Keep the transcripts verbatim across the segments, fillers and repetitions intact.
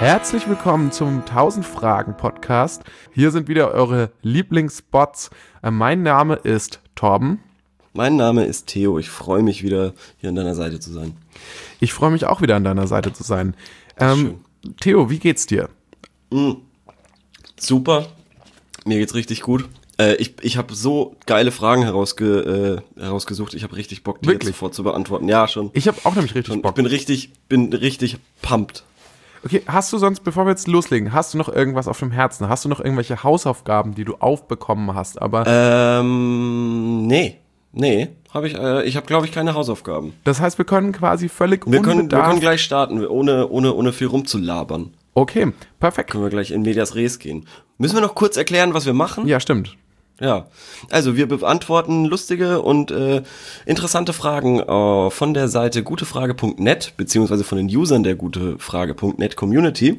Herzlich willkommen zum tausend Fragen Podcast. Hier sind wieder eure Lieblingsspots. Äh, mein Name ist Torben. Mein Name ist Theo. Ich freue mich wieder, hier an deiner Seite zu sein. Ich freue mich auch wieder an deiner Seite zu sein. Ähm, Theo, wie geht's dir? Mm, super. Mir geht's richtig gut. Äh, ich ich habe so geile Fragen herausge, äh, herausgesucht. Ich habe richtig Bock, die Wirklich? jetzt sofort zu beantworten. Ja, schon. Ich habe auch nämlich richtig schon. Bock. Ich bin richtig, bin richtig pumped. Okay, hast du sonst, bevor wir jetzt loslegen, hast du noch irgendwas auf dem Herzen? Hast du noch irgendwelche Hausaufgaben, die du aufbekommen hast? Aber Ähm, nee. Nee, habe ich, äh, ich habe, glaube ich, keine Hausaufgaben. das heißt, wir können quasi völlig Wir können, wir unbedarft... können gleich starten, ohne, ohne, ohne viel rumzulabern. Okay, perfekt. Können wir gleich in Medias Res gehen. Müssen wir noch kurz erklären, was wir machen? Ja, stimmt. Ja, also wir beantworten lustige und äh, interessante Fragen äh, von der Seite gutefrage punkt net, beziehungsweise von den Usern der gutefrage punkt net Community.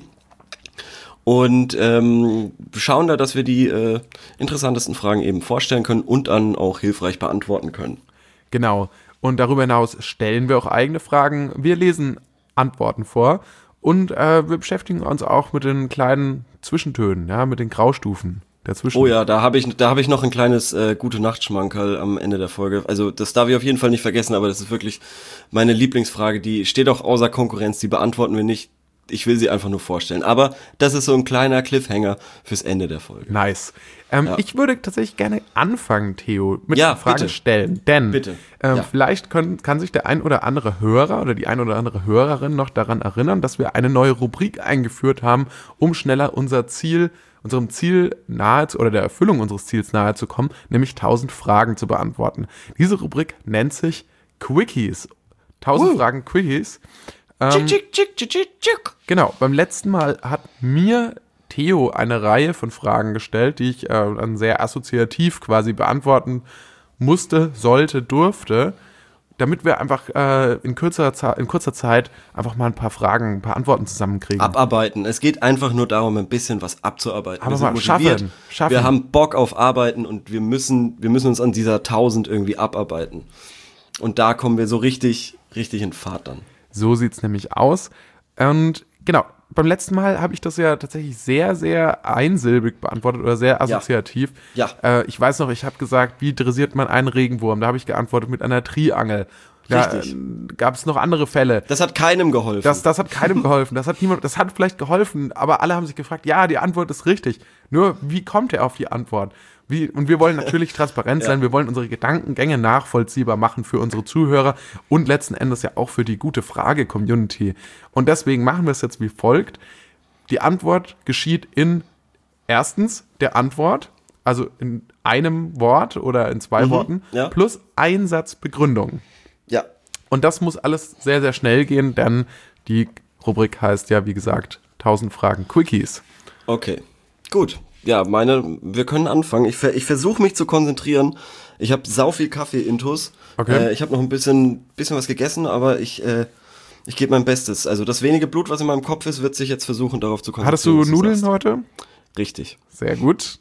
Und ähm, schauen da, dass wir die äh, interessantesten Fragen eben vorstellen können und dann auch hilfreich beantworten können. Genau. Und darüber hinaus stellen wir auch eigene Fragen. Wir lesen Antworten vor und äh, wir beschäftigen uns auch mit den kleinen Zwischentönen, ja, mit den Graustufen dazwischen. Oh ja, da habe ich, da habe ich noch ein kleines äh, Gute-Nacht-Schmankerl am Ende der Folge. Also das darf ich auf jeden Fall nicht vergessen, aber das ist wirklich meine Lieblingsfrage. Die steht auch außer Konkurrenz, die beantworten wir nicht. Ich will sie einfach nur vorstellen. Aber das ist so ein kleiner Cliffhanger fürs Ende der Folge. Nice. Ähm, Ja. Ich würde tatsächlich gerne anfangen, Theo, mit Ja, den Fragen bitte. stellen. Denn Bitte. ähm, Ja. vielleicht können, kann sich der ein oder andere Hörer oder die ein oder andere Hörerin noch daran erinnern, dass wir eine neue Rubrik eingeführt haben, um schneller unser Ziel, unserem Ziel nahe zu, oder der Erfüllung unseres Ziels nahe zu kommen, nämlich tausend Fragen zu beantworten. Diese Rubrik nennt sich Quickies. tausend Uh. Fragen Quickies. Tschick, tschick, tschick, tschick, tschick, tschick. Genau, beim letzten Mal hat mir Theo eine Reihe von Fragen gestellt, die ich äh, dann sehr assoziativ quasi beantworten musste, sollte, durfte, damit wir einfach äh, in, kürzer Ze- in kurzer Zeit einfach mal ein paar Fragen, ein paar Antworten zusammenkriegen. Abarbeiten. Es geht einfach nur darum, ein bisschen was abzuarbeiten. Aber wir sind mal schaffen, motiviert. schaffen. Wir haben Bock auf Arbeiten und wir müssen, wir müssen uns an dieser tausend irgendwie abarbeiten. Und da kommen wir so richtig, richtig in Fahrt dann. So sieht es nämlich aus. Und genau, beim letzten Mal habe ich das ja tatsächlich sehr, sehr einsilbig beantwortet oder sehr assoziativ. Ja. Äh, ich weiß noch, ich habe gesagt, wie dressiert man einen Regenwurm? Da habe ich geantwortet mit einer Triangel. Da Richtig. gab es noch andere Fälle. Das hat keinem geholfen. Das, das hat keinem geholfen. Das hat niemand, das hat vielleicht geholfen, aber alle haben sich gefragt, ja, die Antwort ist richtig. Nur, wie kommt er auf die Antwort? Wie, und wir wollen natürlich transparent sein, wir wollen unsere Gedankengänge nachvollziehbar machen für unsere Zuhörer und letzten Endes ja auch für die gute Frage-Community. Und deswegen machen wir es jetzt wie folgt. Die Antwort geschieht in erstens der Antwort, also in einem Wort oder in zwei Worten, ja. plus ein Satz Begründung. ja. Und das muss alles sehr, sehr schnell gehen, denn die Rubrik heißt ja, wie gesagt, tausend Fragen Quickies. Okay. Gut. Ja, meine, wir können anfangen. Ich, ver, ich versuche mich zu konzentrieren. Ich habe sau viel Kaffee-Intus. Okay. Äh, ich habe noch ein bisschen, bisschen was gegessen, aber ich, äh, ich gebe mein Bestes. Also das wenige Blut, was in meinem Kopf ist, wird sich jetzt versuchen, darauf zu konzentrieren. Hattest du was Nudeln sagst. heute? Richtig. Sehr gut.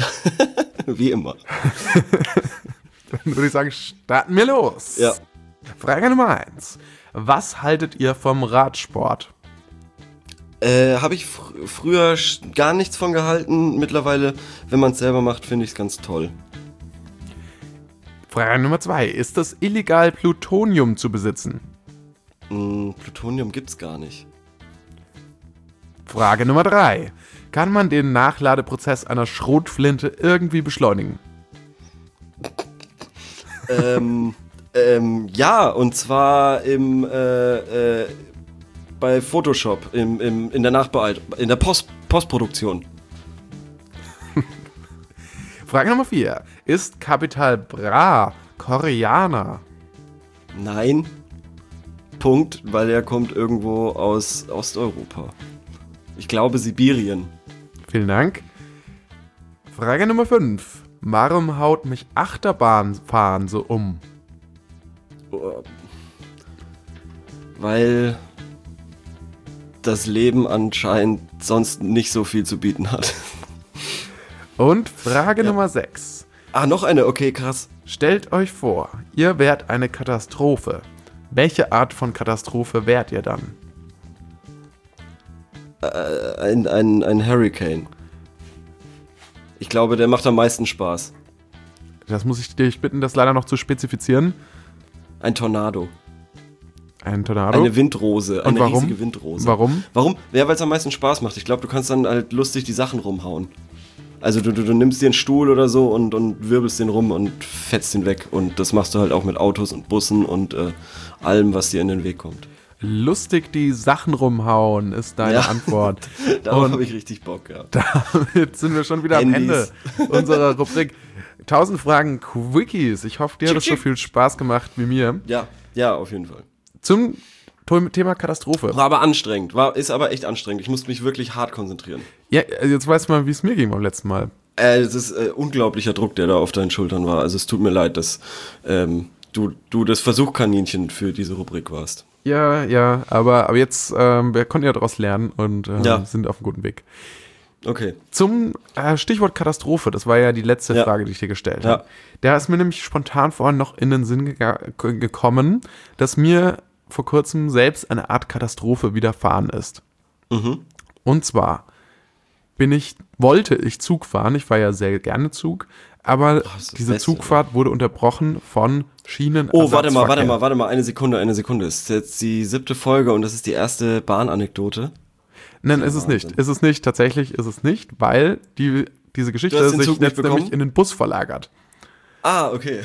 Wie immer. Dann würde ich sagen, starten wir los. Ja. Frage Nummer eins. Was haltet ihr vom Radsport? Äh, habe ich fr- früher sch- gar nichts von gehalten. Mittlerweile, wenn man es selber macht, finde ich es ganz toll. Frage Nummer zwei. Ist es illegal, Plutonium zu besitzen? Mm, Plutonium gibt's gar nicht. Frage Nummer drei. Kann man den Nachladeprozess einer Schrotflinte irgendwie beschleunigen? ähm, ähm, ja, und zwar im, äh, äh, bei Photoshop, im, im, in der Nachbearbeitung, in der Post, Postproduktion. Frage Nummer vier. Ist Capital Bra Koreaner? Nein. Punkt, weil er kommt irgendwo aus Osteuropa. Ich glaube Sibirien. Vielen Dank. Frage Nummer fünf. Warum haut mich Achterbahnfahren so um? Weil das Leben anscheinend sonst nicht so viel zu bieten hat. Und Frage Ja. Nummer sechs. Ah, noch eine, okay, krass. Stellt euch vor, ihr wärt eine Katastrophe. Welche Art von Katastrophe wärt ihr dann? Äh, ein, ein, ein Hurricane. Ich glaube, der macht am meisten Spaß. Das muss ich dich bitten, das leider noch zu spezifizieren. Ein Tornado. Ein Tornado? Eine Windrose, Und eine warum? riesige Windrose. Warum? Warum? Ja, weil es am meisten Spaß macht. Ich glaube, du kannst dann halt lustig die Sachen rumhauen. Also du, du, du nimmst dir einen Stuhl oder so und, und wirbelst den rum und fetzt ihn weg. Und das machst du halt auch mit Autos und Bussen und äh, allem, was dir in den Weg kommt. Lustig die Sachen rumhauen, ist deine Ja. Antwort. Darauf habe ich richtig Bock, ja. Damit sind wir schon wieder am Handys. Ende unserer Rubrik tausend Fragen Quickies. Ich hoffe, dir hat es so viel Spaß gemacht wie mir. Ja, ja, auf jeden Fall. Zum Thema Katastrophe. War aber anstrengend, war, ist aber echt anstrengend. Ich musste mich wirklich hart konzentrieren. Ja, jetzt weißt du mal, wie es mir ging beim letzten Mal. Äh, es ist äh, unglaublicher Druck, der da auf deinen Schultern war. Also es tut mir leid, dass ähm, du, du das Versuchkaninchen für diese Rubrik warst. Ja, ja, aber, aber jetzt, ähm, wir konnten ja daraus lernen und äh, Ja. sind auf einem guten Weg. Okay. Zum äh, Stichwort Katastrophe, das war ja die letzte Ja. Frage, die ich dir gestellt Ja. habe. Da ist mir nämlich spontan vorhin noch in den Sinn gega- gekommen, dass mir vor kurzem selbst eine Art Katastrophe widerfahren ist. Mhm. Und zwar bin ich, wollte ich Zug fahren, ich fahre ja sehr gerne Zug, aber das ist das diese Beste, Zugfahrt wurde unterbrochen von Schienen. Oh, warte mal, warte mal, warte mal, eine Sekunde, eine Sekunde. Es ist jetzt die siebte Folge und das ist die erste Bahnanekdote. Nein, ist es nicht. Ist es nicht. Tatsächlich ist es nicht, weil die, diese Geschichte Du hast den sich Zug nicht jetzt nämlich bekommen? in den Bus verlagert. Ah, okay.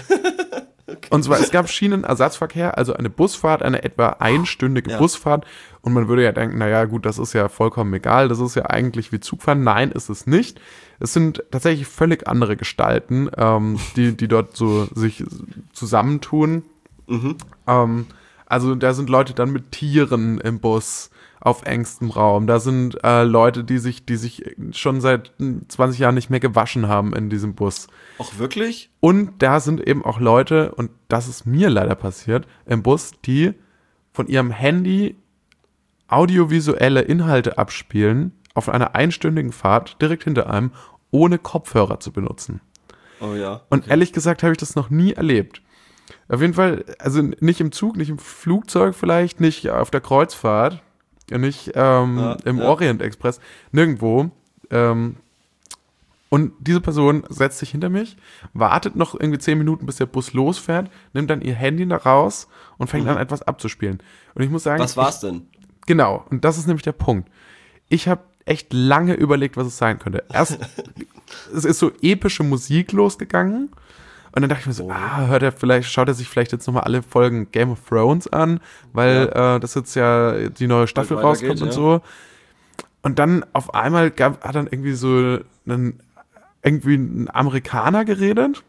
Und zwar, es gab Schienenersatzverkehr, also eine Busfahrt, eine etwa einstündige Ja. Busfahrt. Und man würde ja denken, naja gut, das ist ja vollkommen egal, das ist ja eigentlich wie Zugfahren. Nein, ist es nicht. Es sind tatsächlich völlig andere Gestalten, ähm, die, die dort so sich zusammentun. Mhm. Ähm, also da sind Leute dann mit Tieren im Bus auf engstem Raum. Da sind äh, Leute, die sich, die sich schon seit zwanzig Jahren nicht mehr gewaschen haben in diesem Bus. Auch wirklich? Und da sind eben auch Leute, und das ist mir leider passiert, im Bus, die von ihrem Handy audiovisuelle Inhalte abspielen, auf einer einstündigen Fahrt direkt hinter einem, ohne Kopfhörer zu benutzen. Oh ja. Und ehrlich gesagt habe ich das noch nie erlebt. Auf jeden Fall, also nicht im Zug, nicht im Flugzeug vielleicht, nicht auf der Kreuzfahrt, nicht ähm, Ja, im ja. Orient Express, nirgendwo. Ähm, und diese Person setzt sich hinter mich, wartet noch irgendwie zehn Minuten, bis der Bus losfährt, nimmt dann ihr Handy da raus und fängt Mhm. an, etwas abzuspielen. Und ich muss sagen, Was war's denn? ich, genau, und das ist nämlich der Punkt. Ich habe echt lange überlegt, was es sein könnte. Erst, es ist so epische Musik losgegangen. Und dann dachte ich mir so, Oh. ah, hört er vielleicht, schaut er sich vielleicht jetzt nochmal alle Folgen Game of Thrones an, weil äh, das jetzt ja die neue Staffel Bald weitergeht, rauskommt und ja. so. Und dann auf einmal gab, hat dann irgendwie so einen, irgendwie ein Amerikaner geredet.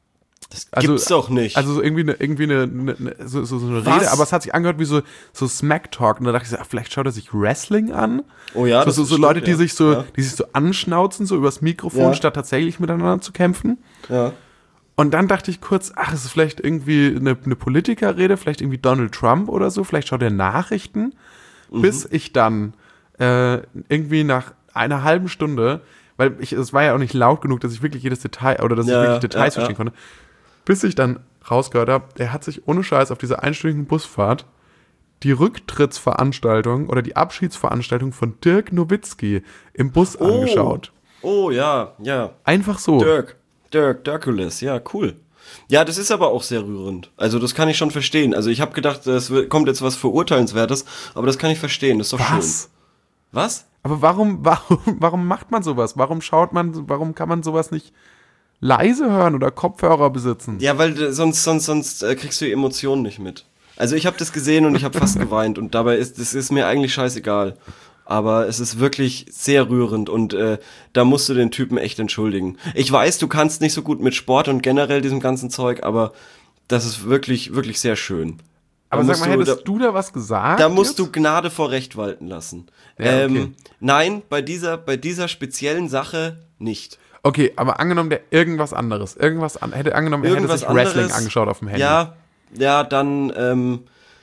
Das Also- gibt's doch nicht. Also so irgendwie eine, irgendwie eine, eine, eine so, so so eine Was? Rede, aber es hat sich angehört wie so, so Smack-Talk. Und da dachte ich so, ach, vielleicht schaut er sich Wrestling an. oh ja, so, das so, ist so stimmt, Leute, die ja. sich so, Ja. die sich so anschnauzen, so übers Mikrofon, Ja. statt tatsächlich miteinander zu kämpfen. Ja. Und dann dachte ich kurz, ach, es ist vielleicht irgendwie eine, eine Politikerrede, vielleicht irgendwie Donald Trump oder so, vielleicht schaut er Nachrichten, Mhm. bis ich dann äh, irgendwie nach einer halben Stunde, weil ich, es war ja auch nicht laut genug, dass ich wirklich jedes Detail oder dass Ja, ich wirklich ja, Details ja, verstehen ja. konnte, bis ich dann rausgehört habe, er hat sich ohne Scheiß auf dieser einstündigen Busfahrt die Rücktrittsveranstaltung oder die Abschiedsveranstaltung von Dirk Nowitzki im Bus Oh. angeschaut. Oh ja, ja. Einfach so. Dirk. Dirk, Dirkules, ja, cool. Ja, das ist aber auch sehr rührend. Also das kann ich schon verstehen. Also ich habe gedacht, es wird- kommt jetzt was Verurteilenswertes, aber das kann ich verstehen, das ist doch Was? schön. Was? Aber warum, warum, warum macht man sowas? Warum schaut man, warum kann man sowas nicht leise hören oder Kopfhörer besitzen? Ja, weil äh, sonst, sonst, sonst äh, kriegst du die Emotionen nicht mit. Also ich habe das gesehen und ich habe fast geweint und dabei ist, das ist mir eigentlich scheißegal. Aber es ist wirklich sehr rührend und äh, da musst du den Typen echt entschuldigen. Ich weiß, du kannst nicht so gut mit Sport und generell diesem ganzen Zeug, aber das ist wirklich, wirklich sehr schön. Da Aber sag musst mal, du- hättest da, du da was gesagt? da musst du jetzt? Gnade vor Recht walten lassen. Ja, okay. ähm, nein, bei dieser, bei dieser speziellen Sache nicht. Okay, aber angenommen, der irgendwas anderes, irgendwas an, hätte angenommen, er hätte Irgendwas sich Wrestling anderes, angeschaut auf dem Handy. Ja, ja, dann ähm,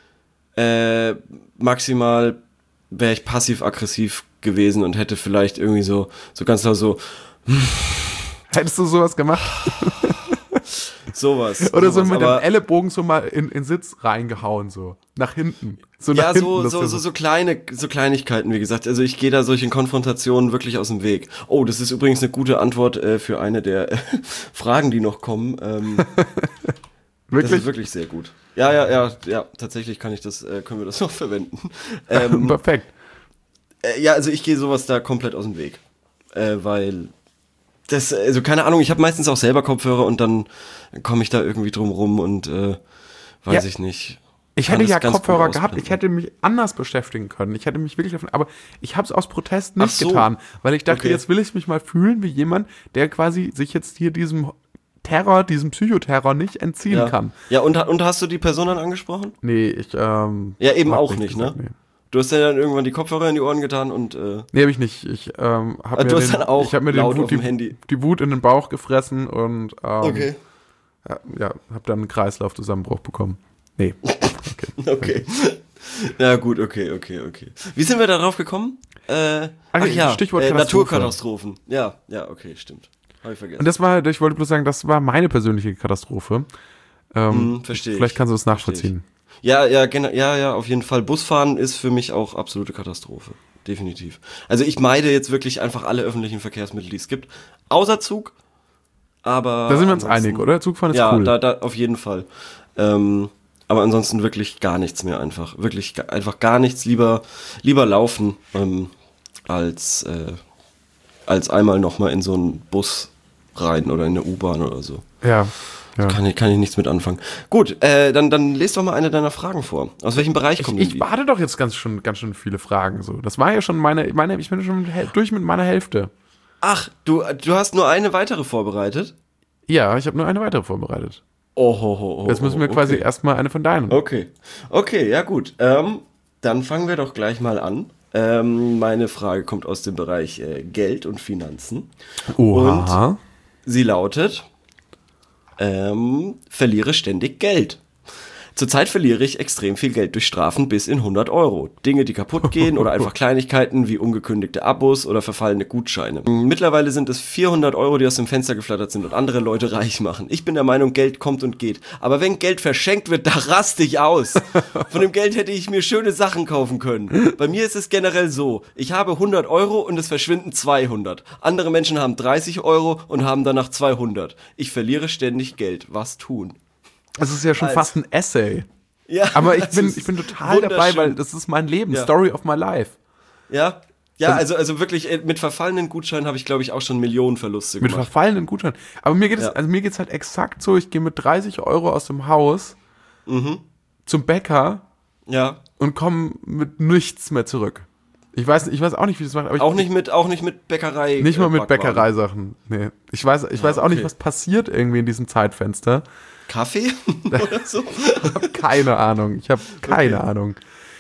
äh, maximal wäre ich passiv-aggressiv gewesen und hätte vielleicht irgendwie so, so ganz laut so, Hättest du sowas gemacht? Sowas. Oder so sowas, mit dem aber- Ellenbogen so mal in in Sitz reingehauen, so. Nach hinten. So nach Ja, hinten, so, dass so, wir so, so kleine, so Kleinigkeiten, wie gesagt. Also ich gehe da solchen Konfrontationen wirklich aus dem Weg. Oh, das ist übrigens eine gute Antwort äh, für eine der äh, Fragen, die noch kommen. Ähm, Wirklich? Das ist wirklich sehr gut. Ja, ja, ja, ja, tatsächlich kann ich das, äh, können wir das noch verwenden. Ähm, Perfekt. äh, ja, also ich gehe sowas da komplett aus dem Weg. Äh, weil das, also keine Ahnung, ich habe meistens auch selber Kopfhörer und dann komme ich da irgendwie drum rum und äh, weiß Ja. ich nicht. Ich Kann hätte das ja ganz gut Kopfhörer gehabt, ich ausblenden. hätte mich anders beschäftigen können. Ich hätte mich wirklich davon, aber ich habe es aus Protest Ach nicht so. getan, weil ich dachte, Okay. jetzt will ich mich mal fühlen wie jemand, der quasi sich jetzt hier diesem Terror, diesem Psychoterror nicht entziehen Ja, kann. ja und, und hast du die Person dann angesprochen? Nee, ich, ähm. Ja, eben hab auch nicht, gesagt, ne? Nee, Du hast ja dann irgendwann die Kopfhörer in die Ohren getan und äh, nee habe ich nicht. Ich, ähm, hab Ah, mir du hast den, dann auch ich hab mir den laut Wut, auf dem die, Handy. die Wut in den Bauch gefressen und, ähm. okay. Ja, ja, hab dann einen Kreislaufzusammenbruch bekommen. Nee. Okay. Okay. Ja, gut, okay, okay, okay. Wie sind wir darauf gekommen? Äh, ach Okay, ja, Stichwort äh, Katastrophe. Naturkatastrophen. Ja, ja, okay, stimmt. Habe ich vergessen. Und das war, ich wollte bloß sagen, das war meine persönliche Katastrophe. Ähm, Hm, verstehe ich. Vielleicht kannst du das Verstehe nachvollziehen. Ja, ja, genau, ja, ja, auf jeden Fall. Busfahren ist für mich auch absolute Katastrophe. Definitiv. Also ich meide jetzt wirklich einfach alle öffentlichen Verkehrsmittel, die es gibt. Außer Zug. Aber. Da sind wir uns ansonsten- einig, oder? Zugfahren ist ja, cool. da, da, auf jeden Fall. Ähm, aber ansonsten wirklich gar nichts mehr einfach. Wirklich ga- einfach gar nichts. Lieber, lieber laufen, ähm, als, äh, als einmal nochmal in so einen Bus rein oder in eine U-Bahn oder so. Ja. ja. Kann ich, kann ich nichts mit anfangen. Gut, äh, dann, dann lest doch mal eine deiner Fragen vor. Aus welchem Bereich Ich, kommen ich die? warte doch jetzt ganz schön, ganz schön viele Fragen. So. Das war ja schon meine, meine ich bin schon hel- durch mit meiner Hälfte. Ach, du, du hast nur eine weitere vorbereitet? Ja, ich habe nur eine weitere vorbereitet. Oh, ho, ho, ho, Jetzt müssen wir oh, quasi okay. erstmal eine von deinen. Okay, okay, ja gut. Ähm, dann fangen wir doch gleich mal an. Ähm, meine Frage kommt aus dem Bereich äh, Geld und Finanzen. Oha. Sie lautet, ähm, verliere ständig Geld. Zurzeit verliere ich extrem viel Geld durch Strafen bis in hundert Euro. Dinge, die kaputt gehen oder einfach Kleinigkeiten wie ungekündigte Abos oder verfallene Gutscheine. Mittlerweile sind es vierhundert Euro, die aus dem Fenster geflattert sind und andere Leute reich machen. Ich bin der Meinung, Geld kommt und geht. Aber wenn Geld verschenkt wird, da raste ich aus. Von dem Geld hätte ich mir schöne Sachen kaufen können. Bei mir ist es generell so, ich habe hundert Euro und es verschwinden zweihundert. Andere Menschen haben dreißig Euro und haben danach zweihundert. Ich verliere ständig Geld. Was tun? Das ist ja schon Also- fast ein Essay. Ja, Aber ich das bin, ist ich bin total dabei, wunderschön. weil das ist mein Leben. Ja. Story of my life. Ja, ja, also, also wirklich, äh, mit verfallenen Gutscheinen habe ich, glaube ich, auch schon Millionen Verluste Mit gemacht. verfallenen Gutscheinen. Aber mir geht es, Ja. also mir geht's halt exakt so, ich gehe mit dreißig Euro aus dem Haus Mhm. zum Bäcker Ja, und komme mit nichts mehr zurück. Ich weiß, ich weiß auch nicht, wie das macht, aber ich, auch nicht mit, auch nicht mit Bäckerei. nicht mal äh, mit Backwaren. Bäckereisachen. Nee. Ich weiß, ich weiß auch nicht, okay. was passiert irgendwie in diesem Zeitfenster. Kaffee oder so? Ich habe keine Ahnung. Ich habe keine Okay. Ahnung.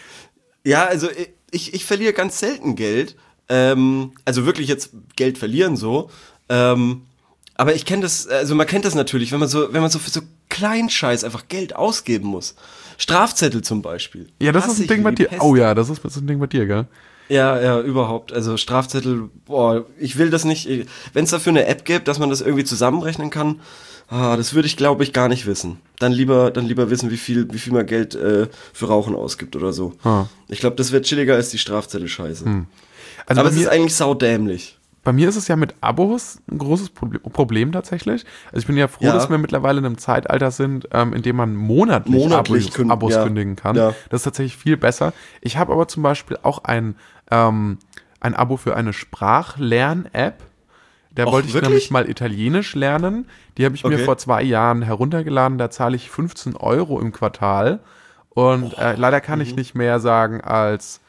Ja, also ich, ich verliere ganz selten Geld. Ähm, also wirklich jetzt Geld verlieren so. Ähm, aber ich kenne das, also man kennt das natürlich, wenn man so, wenn man so für so kleinen Scheiß einfach Geld ausgeben muss. Strafzettel zum Beispiel. Ja, das Hasse ist ein ich Ding wie bei die dir. Pest. Oh ja, das ist, das ist ein Ding bei dir, gell? Ja, ja, überhaupt. Also Strafzettel, boah, ich will das nicht. Wenn es dafür eine App gibt, dass man das irgendwie zusammenrechnen kann, ah, das würde ich, glaube ich, gar nicht wissen. Dann lieber, dann lieber wissen, wie viel, wie viel man Geld äh, für Rauchen ausgibt oder so. Ah. Ich glaube, das wird chilliger als die Strafzettel-Scheiße. Also Aber bei es ist mir, eigentlich saudämlich. bei mir ist es ja mit Abos ein großes Problem, Problem tatsächlich. Also ich bin ja froh, Ja. dass wir mittlerweile in einem Zeitalter sind, ähm, in dem man monatlich, Monatlich Abos, kün- Abos ja. kündigen kann. Ja. Das ist tatsächlich viel besser. Ich habe aber zum Beispiel auch ein, ähm, ein Abo für eine Sprachlern-App. Da Och, wollte ich wirklich? nämlich mal Italienisch lernen. Die habe ich mir Okay. vor zwei Jahren heruntergeladen. Da zahle ich fünfzehn Euro im Quartal. Und äh, leider kann Mhm. ich nicht mehr sagen als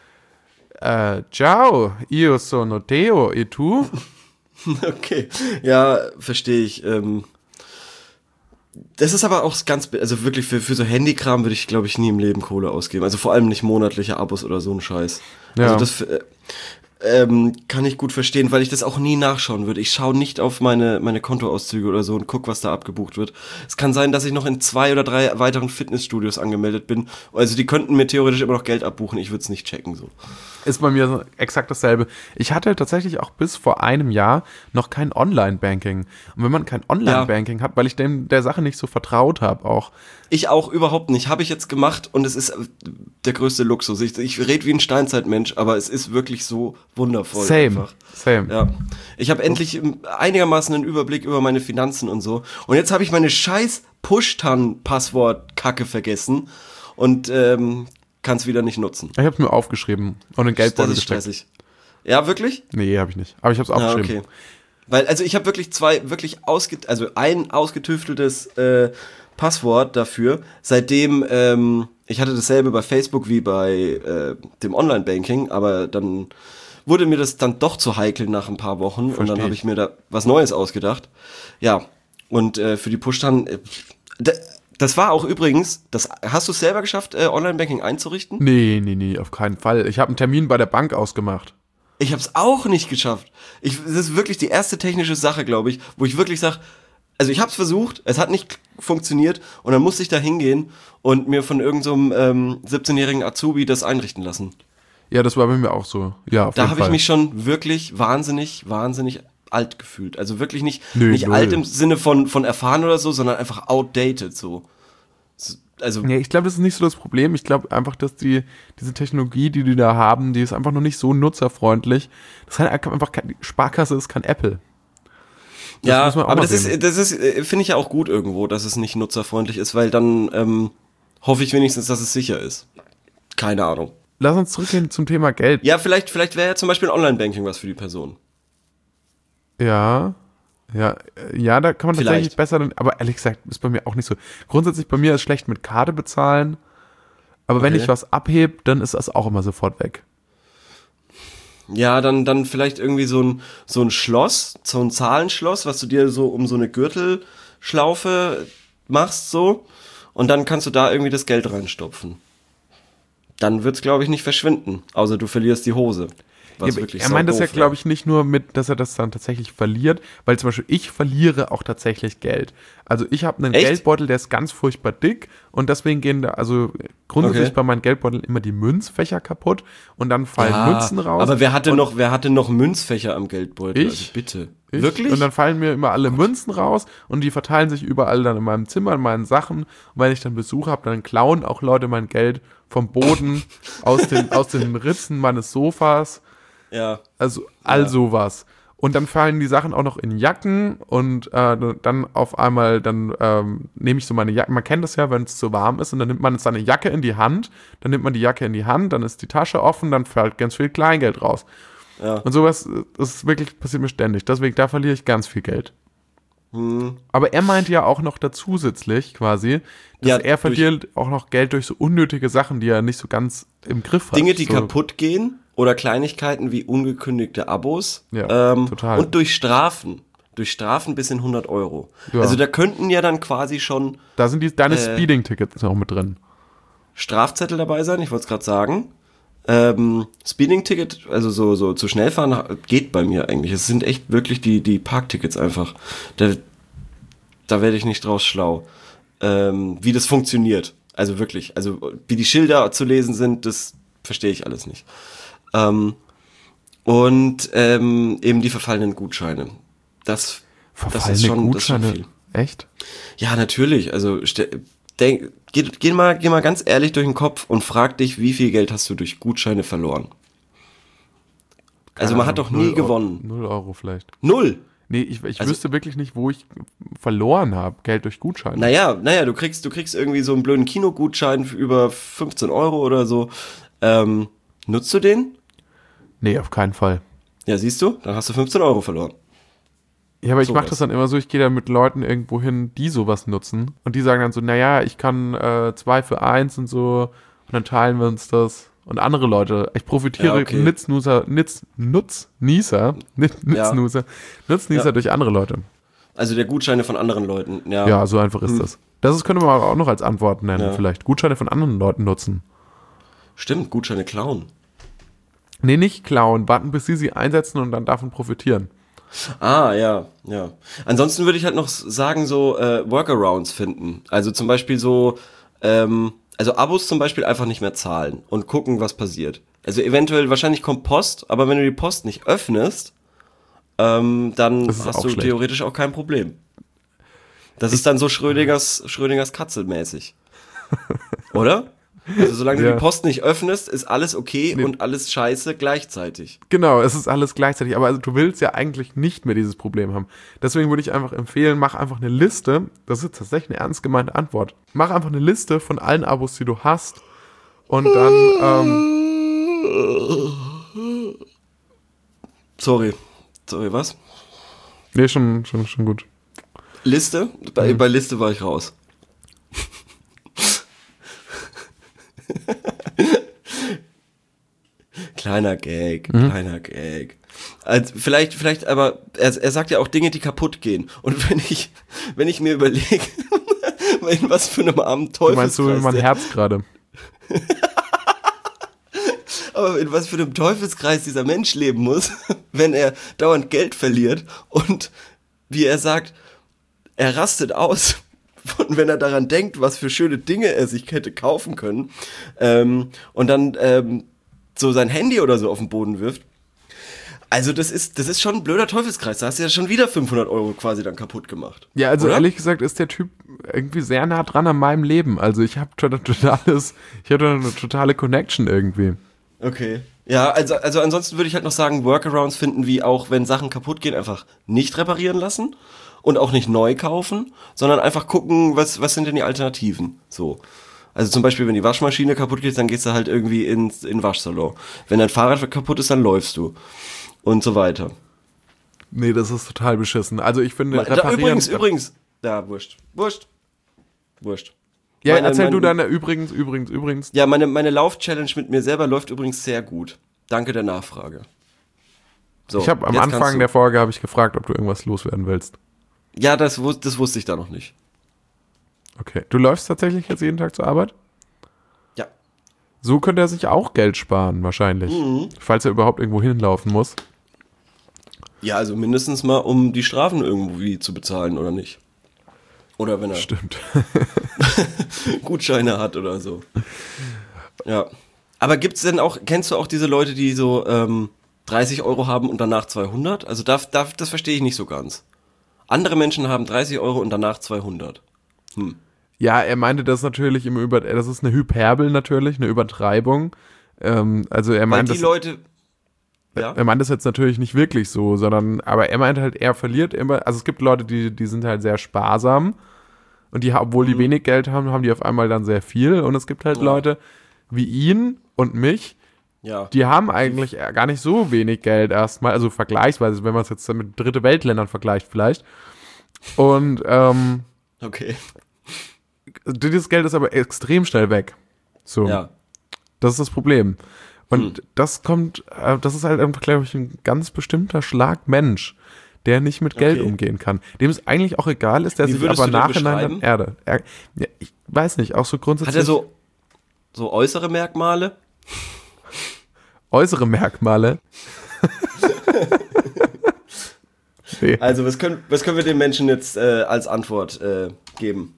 äh, Ciao, io sono Teo, e tu? Okay, ja, verstehe ich. Ähm, das ist aber auch ganz, also wirklich für, für so Handykram würde ich, glaube ich, nie im Leben Kohle ausgeben. Also vor allem nicht monatliche Abos oder so ein Scheiß. Ja. Also das, äh, Ähm, kann ich gut verstehen, weil ich das auch nie nachschauen würde. Ich schaue nicht auf meine, meine Kontoauszüge oder so und guck, was da abgebucht wird. Es kann sein, dass ich noch in zwei oder drei weiteren Fitnessstudios angemeldet bin. Also die könnten mir theoretisch immer noch Geld abbuchen, ich würde es nicht checken so. Ist bei mir so exakt dasselbe. Ich hatte tatsächlich auch bis vor einem Jahr noch kein Online-Banking. Und wenn man kein Online-Banking ja. hat, weil ich dem der Sache nicht so vertraut habe auch. Ich auch überhaupt nicht. Habe ich jetzt gemacht und es ist der größte Luxus. Ich, ich rede wie ein Steinzeitmensch, aber es ist wirklich so wundervoll. Same, einfach. same. Ja. Ich habe endlich einigermaßen einen Überblick über meine Finanzen und so. Und jetzt habe ich meine scheiß Push-Tan-Passwort-Kacke vergessen und ähm, kann es wieder nicht nutzen. Ich habe es mir aufgeschrieben und in Geldbeutel gesteckt. Das ist stressig. Ja, wirklich? Nee, habe ich nicht. Aber ich habe es aufgeschrieben. Ja, okay. Weil, also ich habe wirklich zwei, wirklich ausge, also ein ausgetüfteltes äh, Passwort dafür. Seitdem, ähm, ich hatte dasselbe bei Facebook wie bei äh, dem Online-Banking, aber dann wurde mir das dann doch zu heikel nach ein paar Wochen. Verstehe. Und dann habe ich mir da was Neues ausgedacht. Ja, und äh, für die Push-Tan, äh, das war auch übrigens, das hast du es selber geschafft, äh, Online-Banking einzurichten? Nee, nee, nee, auf keinen Fall. Ich habe einen Termin bei der Bank ausgemacht. Ich habe es auch nicht geschafft. Ich, das ist wirklich die erste technische Sache, glaube ich, wo ich wirklich sage, also ich habe es versucht, es hat nicht funktioniert und dann musste ich da hingehen und mir von irgendeinem so ähm, siebzehnjährigen Azubi das einrichten lassen. Ja, das war bei mir auch so. Ja, auf da habe ich mich schon wirklich wahnsinnig, wahnsinnig alt gefühlt. Also wirklich nicht, Nö, nicht null. alt im Sinne von, von erfahren oder so, sondern einfach outdated so. Also ja, ich glaube, das ist nicht so das Problem. Ich glaube einfach, dass die diese Technologie, die die da haben, die ist einfach noch nicht so nutzerfreundlich. Das ist halt einfach kein, Sparkasse ist kein Apple. Das ja, muss man auch aber mal das sehen. ist, das ist, finde ich ja auch gut irgendwo, dass es nicht nutzerfreundlich ist, weil dann ähm, hoffe ich wenigstens, dass es sicher ist. Keine Ahnung. Lass uns zurückgehen zum Thema Geld. Ja, vielleicht, vielleicht wäre ja zum Beispiel ein Online-Banking was für die Person. Ja, ja, ja, da kann man Vielleicht. tatsächlich besser, aber ehrlich gesagt, ist bei mir auch nicht so. Grundsätzlich bei mir ist schlecht mit Karte bezahlen, aber wenn Okay. ich was abhebe, dann ist das auch immer sofort weg. Ja, dann, dann vielleicht irgendwie so ein, so ein Schloss, so ein Zahlenschloss, was du dir so um so eine Gürtelschlaufe machst, so. Und dann kannst du da irgendwie das Geld reinstopfen. Dann wird's, glaube ich, nicht verschwinden. Außer du verlierst die Hose. Was Ja, wirklich er meint das ja, saudoof glaube ich, nicht nur mit, dass er das dann tatsächlich verliert, weil zum Beispiel ich verliere auch tatsächlich Geld. Also ich habe einen Echt? Geldbeutel, der ist ganz furchtbar dick und deswegen gehen da, also grundsätzlich Okay. bei meinen Geldbeuteln immer die Münzfächer kaputt und dann fallen Ja, Münzen raus. aber wer hatte und noch, wer hatte noch Münzfächer am Geldbeutel? Ich? Also bitte. Ich, Wirklich? Und dann fallen mir immer alle Münzen raus und die verteilen sich überall dann in meinem Zimmer, in meinen Sachen. Und wenn ich dann Besuch habe, dann klauen auch Leute mein Geld vom Boden, aus den, aus den Ritzen meines Sofas. ja. Also all sowas. Und dann fallen die Sachen auch noch in Jacken und äh, dann auf einmal, dann ähm, nehme ich so meine Jacke, man kennt das ja, wenn es zu warm ist und dann nimmt man seine Jacke in die Hand, dann nimmt man die Jacke in die Hand, dann ist die Tasche offen, dann fällt ganz viel Kleingeld raus. Ja. Und sowas, das ist wirklich, passiert mir ständig. Deswegen, da verliere ich ganz viel Geld. Hm. Aber er meinte ja auch noch da zusätzlich quasi, dass Ja, er durch- verliert auch noch Geld durch so unnötige Sachen, die er nicht so ganz im Griff hat. Dinge, die so. kaputt gehen oder Kleinigkeiten wie ungekündigte Abos Ja, ähm, total. und durch Strafen. Durch Strafen bis in hundert Euro. Ja. Also da könnten ja dann quasi schon Da sind die, deine Äh, Speeding-Tickets noch mit drin. Strafzettel dabei sein, ich wollte es gerade sagen. Ähm, Speeding-Ticket, also so, so zu schnell fahren, geht bei mir eigentlich. Es sind echt wirklich die, die Parktickets einfach. Da, da werde ich nicht draus schlau. Ähm, wie das funktioniert. Also wirklich. Also wie die Schilder zu lesen sind, das verstehe ich alles nicht. Ähm, und ähm, eben die verfallenen Gutscheine. Das, das Verfallene ist schon, das ist schon Gutscheine. viel. Echt? Ja, natürlich. Also ste- denk, geh, geh, mal, geh mal ganz ehrlich durch den Kopf und frag dich, wie viel Geld hast du durch Gutscheine verloren? Also man hat doch nie Null gewonnen. Euro, null Euro vielleicht. Null. Nee, ich, ich Also- wüsste wirklich nicht, wo ich verloren habe. Geld durch Gutscheine. Naja, naja, du kriegst, du kriegst irgendwie so einen blöden Kinogutschein für über fünfzehn Euro oder so. Ähm, nutzt du den? Nee, auf keinen Fall. Ja, siehst du, dann hast du fünfzehn Euro verloren. Ja, aber ich mache Sowas. das dann immer so, ich gehe da mit Leuten irgendwo hin, die sowas nutzen. Und die sagen dann so, naja, ich kann äh, zwei für eins und so. Und dann teilen wir uns das. Und andere Leute, ich profitiere Ja, okay. Nutznießer, Nitz, Nutznießer, Nitz- Nutznießer, Nutznießer Ja. durch andere Leute. Also der Gutscheine von anderen Leuten. Ja, Ja, so einfach ist das. Das ist, könnte man aber auch noch als Antwort nennen, Ja. vielleicht. Gutscheine von anderen Leuten nutzen. Stimmt, Gutscheine klauen. Nee, nicht klauen, warten, bis sie sie einsetzen und dann davon profitieren. Ah, ja, ja. Ansonsten würde ich halt noch sagen, so äh, Workarounds finden. Also zum Beispiel so, ähm, also Abos zum Beispiel einfach nicht mehr zahlen und gucken, was passiert. Also eventuell, wahrscheinlich kommt Post, aber wenn du die Post nicht öffnest, ähm, dann hast du schlecht. theoretisch auch kein Problem. Das ist dann so Schrödingers, Schrödingers Katze mäßig. Oder? Also solange Ja. du die Post nicht öffnest, ist alles okay Nee. und alles scheiße gleichzeitig. Genau, es ist alles gleichzeitig, aber also du willst ja eigentlich nicht mehr dieses Problem haben. Deswegen würde ich einfach empfehlen, mach einfach eine Liste, das ist tatsächlich eine ernst gemeinte Antwort, mach einfach eine Liste von allen Abos, die du hast und dann, ähm, Sorry. Sorry, was? nee, schon, schon, schon gut. Liste? Bei, mhm. bei Liste war ich raus. Kleiner Gag, mhm. kleiner Gag. Also vielleicht, vielleicht, aber er, er sagt ja auch Dinge, die kaputt gehen. Und wenn ich, wenn ich mir überlege, in was für einem armen Teufelskreis. Du meinst so in mein Herz gerade. Aber in was für einem Teufelskreis dieser Mensch leben muss, wenn er dauernd Geld verliert und wie er sagt, er rastet aus. Und wenn er daran denkt, was für schöne Dinge er sich hätte kaufen können, ähm, und dann ähm, so sein Handy oder so auf den Boden wirft. Also das ist, das ist schon ein blöder Teufelskreis. Da hast du ja schon wieder fünfhundert Euro quasi dann kaputt gemacht. Ja, also oder? Ehrlich gesagt ist der Typ irgendwie sehr nah dran an meinem Leben. Also ich habe totales, ich hatte eine totale Connection irgendwie. Okay. Ja, also, also ansonsten würde ich halt noch sagen, Workarounds finden, wie auch wenn Sachen kaputt gehen, einfach nicht reparieren lassen. Und auch nicht neu kaufen, sondern einfach gucken, was, was sind denn die Alternativen, so. Also zum Beispiel, wenn die Waschmaschine kaputt geht, dann gehst du halt irgendwie ins, in den Waschsalon. Wenn dein Fahrrad kaputt ist, dann läufst du. Und so weiter. Nee, das ist total beschissen. Also ich finde, da, reparieren... Übrigens, übrigens, ja, wurscht, wurscht, wurscht. Ja, meine, erzähl meine, du deine, übrigens, übrigens, übrigens. Ja, meine, meine Lauf-Challenge mit mir selber läuft übrigens sehr gut. Danke der Nachfrage. So, ich habe am Anfang der Folge habe ich gefragt, ob du irgendwas loswerden willst. Ja, das, das wusste ich da noch nicht. Okay. Du läufst tatsächlich jetzt jeden Tag zur Arbeit? Ja. So könnte er sich auch Geld sparen, wahrscheinlich. Mhm. Falls er überhaupt irgendwo hinlaufen muss. Ja, also mindestens mal, um die Strafen irgendwie zu bezahlen, oder nicht? Oder wenn er Stimmt. Gutscheine hat oder so. Ja. Aber gibt's denn auch, kennst du auch diese Leute, die so ähm, dreißig Euro haben und danach zweihundert? Also da, da, das verstehe ich nicht so ganz. Andere Menschen haben dreißig Euro und danach zweihundert. Hm. Ja, er meinte das natürlich im Über... Das ist eine Hyperbel natürlich, eine Übertreibung. Ähm, also er meint Weil die das, Leute... Ja? Er meint das jetzt natürlich nicht wirklich so, sondern... Aber er meint halt, er verliert immer... Also es gibt Leute, die, die sind halt sehr sparsam. Und die, obwohl die mhm. wenig Geld haben, haben die auf einmal dann sehr viel. Und es gibt halt ja. Leute wie ihn und mich, ja. die haben eigentlich gar nicht so wenig Geld erstmal. Also vergleichsweise, wenn man es jetzt mit dritte Weltländern vergleicht vielleicht. Und ähm, okay. dieses Geld ist aber extrem schnell weg. So. Ja. Das ist das Problem. Und hm. das kommt, äh, das ist halt einfach, glaube ich, ein ganz bestimmter Schlag Mensch, der nicht mit Geld okay. umgehen kann. Dem es eigentlich auch egal ist, der Wie sich aber nachhinein dann Erde. Er, ja, ich weiß nicht, auch so grundsätzlich. Hat er so, so äußere Merkmale? Äußere Merkmale? Nee. Also, was können, was können wir den Menschen jetzt äh, als Antwort äh, geben?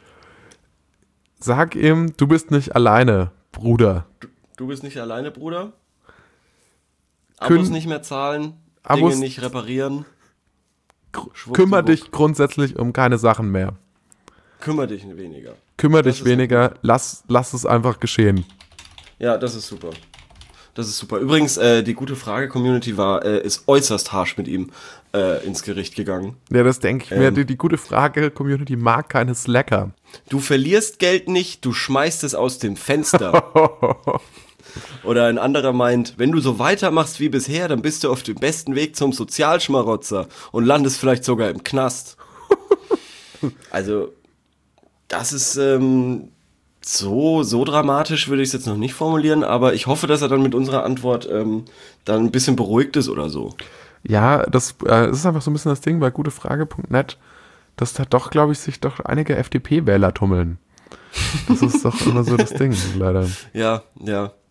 Sag ihm, du bist nicht alleine, Bruder. Du, du bist nicht alleine, Bruder? Abos Kün- nicht mehr zahlen, Abos Dinge nicht reparieren. Kümmer dich grundsätzlich um keine Sachen mehr. Kümmer dich weniger. Kümmer dich weniger, lass, lass es einfach geschehen. Ja, das ist super. Das ist super. Übrigens, äh, die gute Frage-Community war, äh, ist äußerst harsch mit ihm äh, ins Gericht gegangen. Ja, das denke ich ähm, mir. Die, die gute Frage-Community mag keine Slacker. Du verlierst Geld nicht, du schmeißt es aus dem Fenster. Oder ein anderer meint, wenn du so weitermachst wie bisher, dann bist du auf dem besten Weg zum Sozialschmarotzer und landest vielleicht sogar im Knast. Also, das ist ähm, so, so dramatisch, würde ich es jetzt noch nicht formulieren, aber ich hoffe, dass er dann mit unserer Antwort ähm, dann ein bisschen beruhigt ist oder so. Ja, das, äh, das ist einfach so ein bisschen das Ding bei gutefrage punkt net, dass da doch, glaube ich, sich doch einige F D P-Wähler tummeln. Das ist doch immer so das Ding, leider. Ja, ja.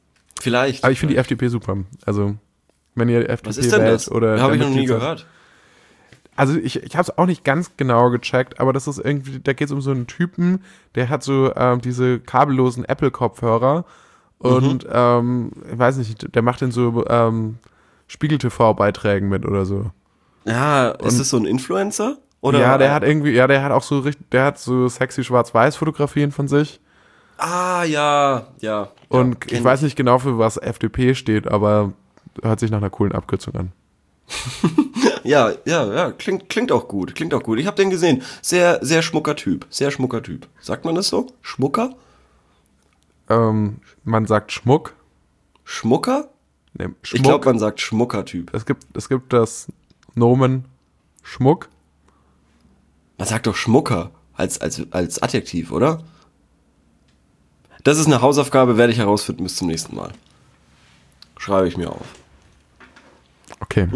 Vielleicht. Aber ich finde die F D P super. Also, wenn ihr F D P Was ist denn wählt das? oder. Habe ich noch damit nie geht's- gehört. Also ich, ich habe es auch nicht ganz genau gecheckt, aber das ist irgendwie, da geht es um so einen Typen, der hat so ähm, diese kabellosen Apple-Kopfhörer und Mhm. ähm, ich weiß nicht, der macht in so ähm, Spiegel-T V-Beiträgen mit oder so. Ja, ist Und- das so ein Influencer? Oder? Ja, der hat irgendwie, ja, der hat auch so richtig, der hat so sexy Schwarz-Weiß-Fotografien von sich Ah, ja, ja. und ja, ich kenn weiß nicht genau, für was F D P steht, aber hört sich nach einer coolen Abkürzung an. Ja, ja, ja, klingt, klingt auch gut, klingt auch gut. Ich habe den gesehen. Sehr, sehr schmucker Typ, sehr schmucker Typ. Sagt man das so? Schmucker? Ähm, man sagt Schmuck. Schmucker? Nee, Ich Schmuck. glaube, man sagt Schmucker-Typ. Es gibt, es gibt das Nomen Schmuck. Man sagt doch Schmucker als, als, als Adjektiv, oder? Das ist eine Hausaufgabe, werde ich herausfinden bis zum nächsten Mal. Schreibe ich mir auf. Okay.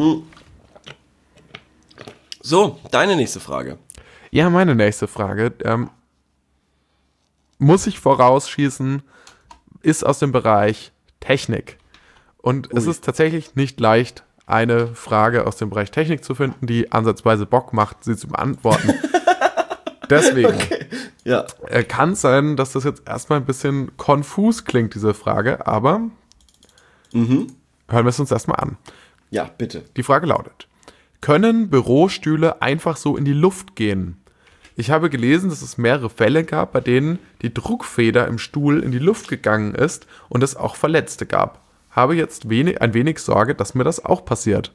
So, deine nächste Frage. Ja, meine nächste Frage. Ähm, muss ich vorausschießen, ist aus dem Bereich Technik. Und es Ui. ist tatsächlich nicht leicht, eine Frage aus dem Bereich Technik zu finden, die ansatzweise Bock macht, sie zu beantworten. Deswegen Ja. äh, kann es sein, dass das jetzt erstmal ein bisschen konfus klingt, diese Frage, aber Mhm. hören wir es uns erstmal an. Ja, bitte. Die Frage lautet: Können Bürostühle einfach so in die Luft gehen? Ich habe gelesen, dass es mehrere Fälle gab, bei denen die Druckfeder im Stuhl in die Luft gegangen ist und es auch Verletzte gab. Habe jetzt wenig, ein wenig Sorge, dass mir das auch passiert.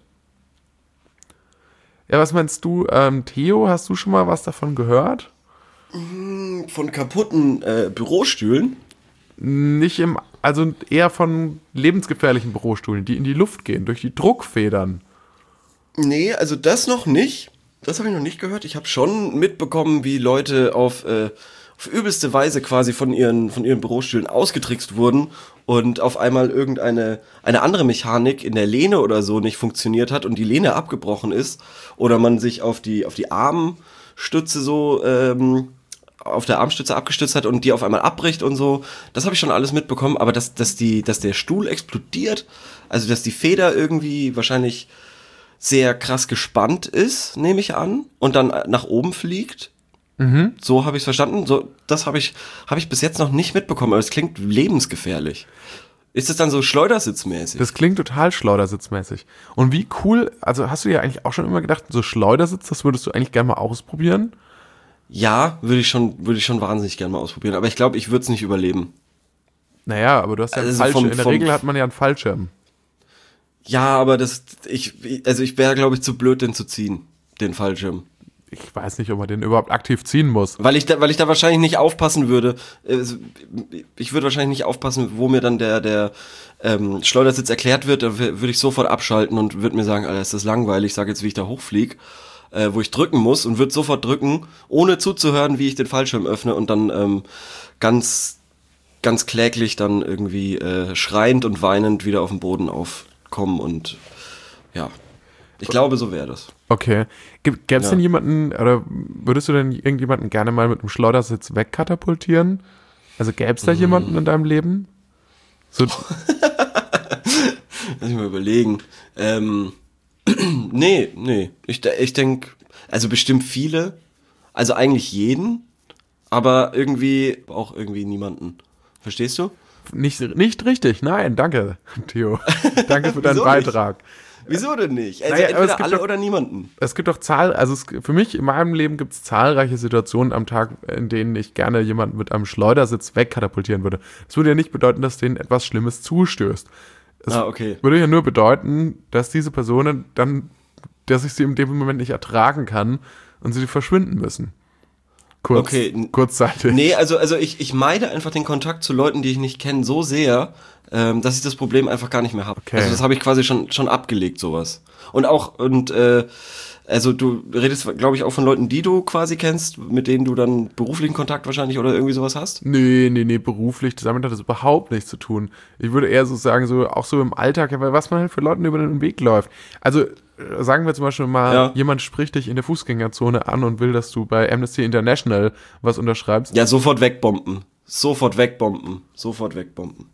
Ja, was meinst du, ähm, Theo? Hast du schon mal was davon gehört? Von kaputten äh, Bürostühlen? Nicht im, also eher von lebensgefährlichen Bürostühlen, die in die Luft gehen, durch die Druckfedern. Nee, also das noch nicht. Das habe ich noch nicht gehört. Ich habe schon mitbekommen, wie Leute auf, äh, auf übelste Weise quasi von ihren, von ihren Bürostühlen ausgetrickst wurden und auf einmal irgendeine eine andere Mechanik in der Lehne oder so nicht funktioniert hat und die Lehne abgebrochen ist oder man sich auf die, auf die Armstütze so, ähm, auf der Armstütze abgestützt hat und die auf einmal abbricht und so. Das habe ich schon alles mitbekommen, aber dass, dass, die, dass der Stuhl explodiert, also dass die Feder irgendwie wahrscheinlich sehr krass gespannt ist, nehme ich an, und dann nach oben fliegt. Mhm. So habe ich es verstanden. So, das habe ich, hab ich bis jetzt noch nicht mitbekommen, aber es klingt lebensgefährlich. Ist es dann so Schleudersitzmäßig? Das klingt total schleudersitzmäßig. Und wie cool, also hast du ja eigentlich auch schon immer gedacht, so Schleudersitz, das würdest du eigentlich gerne mal ausprobieren? Ja, würde ich schon, würde ich schon wahnsinnig gerne mal ausprobieren, aber ich glaube, ich würde es nicht überleben. Naja, aber du hast ja einen Also Fallschirm. vom- In der vom- Regel hat man ja einen Fallschirm. Ja, aber das, ich, also ich wäre, glaube ich, zu blöd, den zu ziehen, den Fallschirm. Ich weiß nicht, ob man den überhaupt aktiv ziehen muss. Weil ich da, weil ich da wahrscheinlich nicht aufpassen würde. Also, ich würde wahrscheinlich nicht aufpassen, wo mir dann der, der ähm, Schleudersitz erklärt wird, da würde ich sofort abschalten und würde mir sagen, Alter, ist das langweilig, ich sage jetzt, wie ich da hochfliege, äh, wo ich drücken muss und würde sofort drücken, ohne zuzuhören, wie ich den Fallschirm öffne und dann ähm, ganz, ganz kläglich dann irgendwie äh, schreiend und weinend wieder auf den Boden aufkommen und ja, ich glaube, so wäre das. Okay. Gäbe es Ja. denn jemanden, oder würdest du denn irgendjemanden gerne mal mit einem Schleudersitz wegkatapultieren? Also gäbe es da Mhm. jemanden in deinem Leben? So, Lass mich mal überlegen. Ähm, nee, nee. Ich, de- ich denke, also bestimmt viele. Also eigentlich jeden. Aber irgendwie auch irgendwie niemanden. Verstehst du? nicht, nicht richtig. Nein, danke, Theo. Danke für deinen Wieso nicht? Beitrag. Wieso denn nicht? Also Naja, aber es entweder gibt alle doch- oder niemanden. Es gibt doch Zahl, also es, für mich in meinem Leben gibt es zahlreiche Situationen am Tag, in denen ich gerne jemanden mit einem Schleudersitz wegkatapultieren würde. Das würde ja nicht bedeuten, dass denen etwas Schlimmes zustößt. Es Ah, okay. würde ja nur bedeuten, dass diese Personen dann, dass ich sie in dem Moment nicht ertragen kann und sie verschwinden müssen. Kurz, Okay, n- kurzzeitig. Nee, also, also ich, ich meide einfach den Kontakt zu Leuten, die ich nicht kenne, so sehr, ähm, dass ich das Problem einfach gar nicht mehr habe. Okay. Also das habe ich quasi schon, schon abgelegt, sowas. Und auch, und äh, also du redest, glaube ich, auch von Leuten, die du quasi kennst, mit denen du dann beruflichen Kontakt wahrscheinlich oder irgendwie sowas hast? Nee, nee, nee, beruflich, damit hat das überhaupt nichts zu tun. Ich würde eher so sagen, so auch so im Alltag, ja, weil was man halt für Leuten über den Weg läuft. Also äh, sagen wir zum Beispiel mal, Ja. jemand spricht dich in der Fußgängerzone an und will, dass du bei Amnesty International was unterschreibst. Ja, sofort wegbomben. Sofort wegbomben. Sofort wegbomben.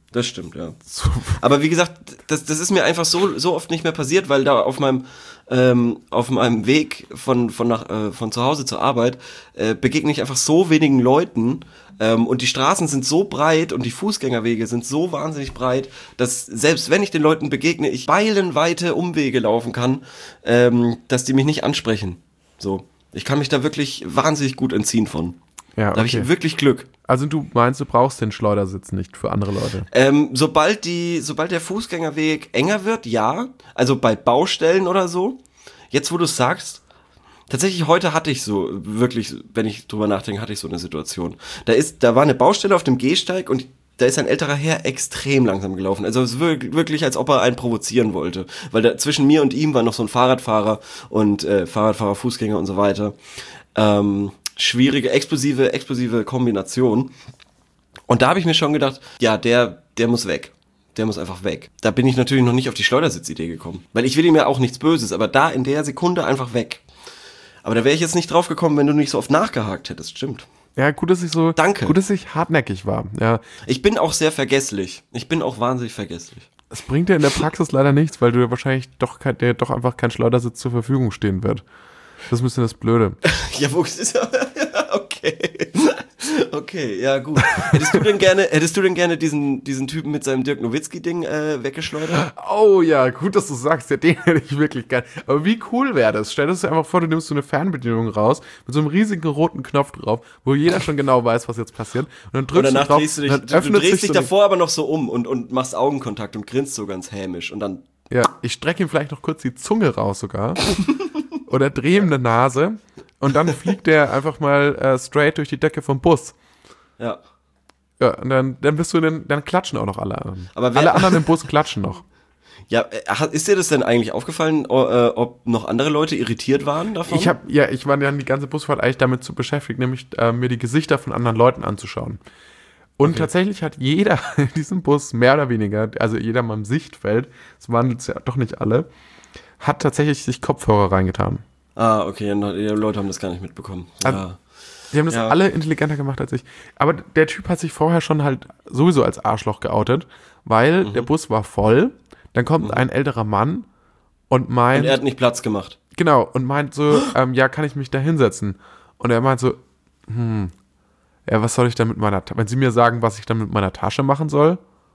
Das stimmt, ja. Aber wie gesagt, das, das ist mir einfach so, so oft nicht mehr passiert, weil da auf meinem, ähm, auf meinem Weg von, von, nach, äh, von zu Hause zur Arbeit äh, begegne ich einfach so wenigen Leuten ähm, und die Straßen sind so breit und die Fußgängerwege sind so wahnsinnig breit, dass selbst wenn ich den Leuten begegne, ich meilenweite Umwege laufen kann, ähm, dass die mich nicht ansprechen. So. Ich kann mich da wirklich wahnsinnig gut entziehen von. Ja, okay. Da habe ich wirklich Glück. Also du meinst, du brauchst den Schleudersitz nicht für andere Leute? Ähm, sobald die, sobald der Fußgängerweg enger wird, ja. Also bei Baustellen oder so. Jetzt, wo du es sagst, tatsächlich heute hatte ich so, wirklich, wenn ich drüber nachdenke, hatte ich so eine Situation. Da ist, da war eine Baustelle auf dem Gehsteig und da ist ein älterer Herr extrem langsam gelaufen. Also es ist wirklich, als ob er einen provozieren wollte. Weil da zwischen mir und ihm war noch so ein Fahrradfahrer und äh, Fahrradfahrer, Fußgänger und so weiter. Ähm, schwierige, explosive, explosive Kombination. Und da habe ich mir schon gedacht, ja, der, der muss weg. Der muss einfach weg. Da bin ich natürlich noch nicht auf die Schleudersitzidee gekommen. Weil ich will ihm ja auch nichts Böses, aber da in der Sekunde einfach weg. Aber da wäre ich jetzt nicht drauf gekommen, wenn du nicht so oft nachgehakt hättest, stimmt. Ja, gut, dass ich so, Danke. Gut, dass ich hartnäckig war. Ja. Ich bin auch sehr vergesslich. Ich bin auch wahnsinnig vergesslich. Es bringt dir in der Praxis leider nichts, weil du ja wahrscheinlich doch, kein, der doch einfach kein Schleudersitz zur Verfügung stehen wird. Das ist ein bisschen das Blöde. Ja, wo ist es? Okay. Okay, ja gut. Hättest du denn gerne, hättest du denn gerne diesen, diesen Typen mit seinem Dirk Nowitzki-Ding äh, weggeschleudert? Oh ja, gut, dass du sagst. Ja, den hätte ich wirklich gern. Aber wie cool wäre das? Stell dir das einfach vor, du nimmst so eine Fernbedienung raus mit so einem riesigen roten Knopf drauf, wo jeder schon genau weiß, was jetzt passiert. Und dann drückst und danach du drauf, drehst du dich, dann du, öffnet du drehst sich dich so davor aber noch so um und, und machst Augenkontakt und grinst so ganz hämisch und dann... Ja, ich strecke ihm vielleicht noch kurz die Zunge raus sogar. Oder drehe ihm eine Nase. Und dann fliegt der einfach mal äh, straight durch die Decke vom Bus. Ja. Ja, und dann, dann bist du dann, dann klatschen auch noch alle anderen. Aber wer, alle anderen im Bus klatschen noch. Ja, ist dir das denn eigentlich aufgefallen, ob noch andere Leute irritiert waren davon? Ich habe ja, ich war dann die ganze Busfahrt eigentlich damit zu beschäftigt, nämlich äh, mir die Gesichter von anderen Leuten anzuschauen. Und okay. Tatsächlich hat jeder in diesem Bus, mehr oder weniger, also jeder mal im Sichtfeld, es waren jetzt ja doch nicht alle, hat tatsächlich sich Kopfhörer reingetan. Ah, okay, die Leute haben das gar nicht mitbekommen. Also, ja. Die haben das ja. alle intelligenter gemacht als ich. Aber der Typ hat sich vorher schon halt sowieso als Arschloch geoutet, weil mhm. der Bus war voll, dann kommt mhm. ein älterer Mann und meint... Und er hat nicht Platz gemacht. Genau, und meint so, ähm, ja, kann ich mich da hinsetzen? Und er meint so, hm, ja, was soll ich da mit meiner Tasche, wenn Sie mir sagen, was ich dann mit meiner Tasche machen soll?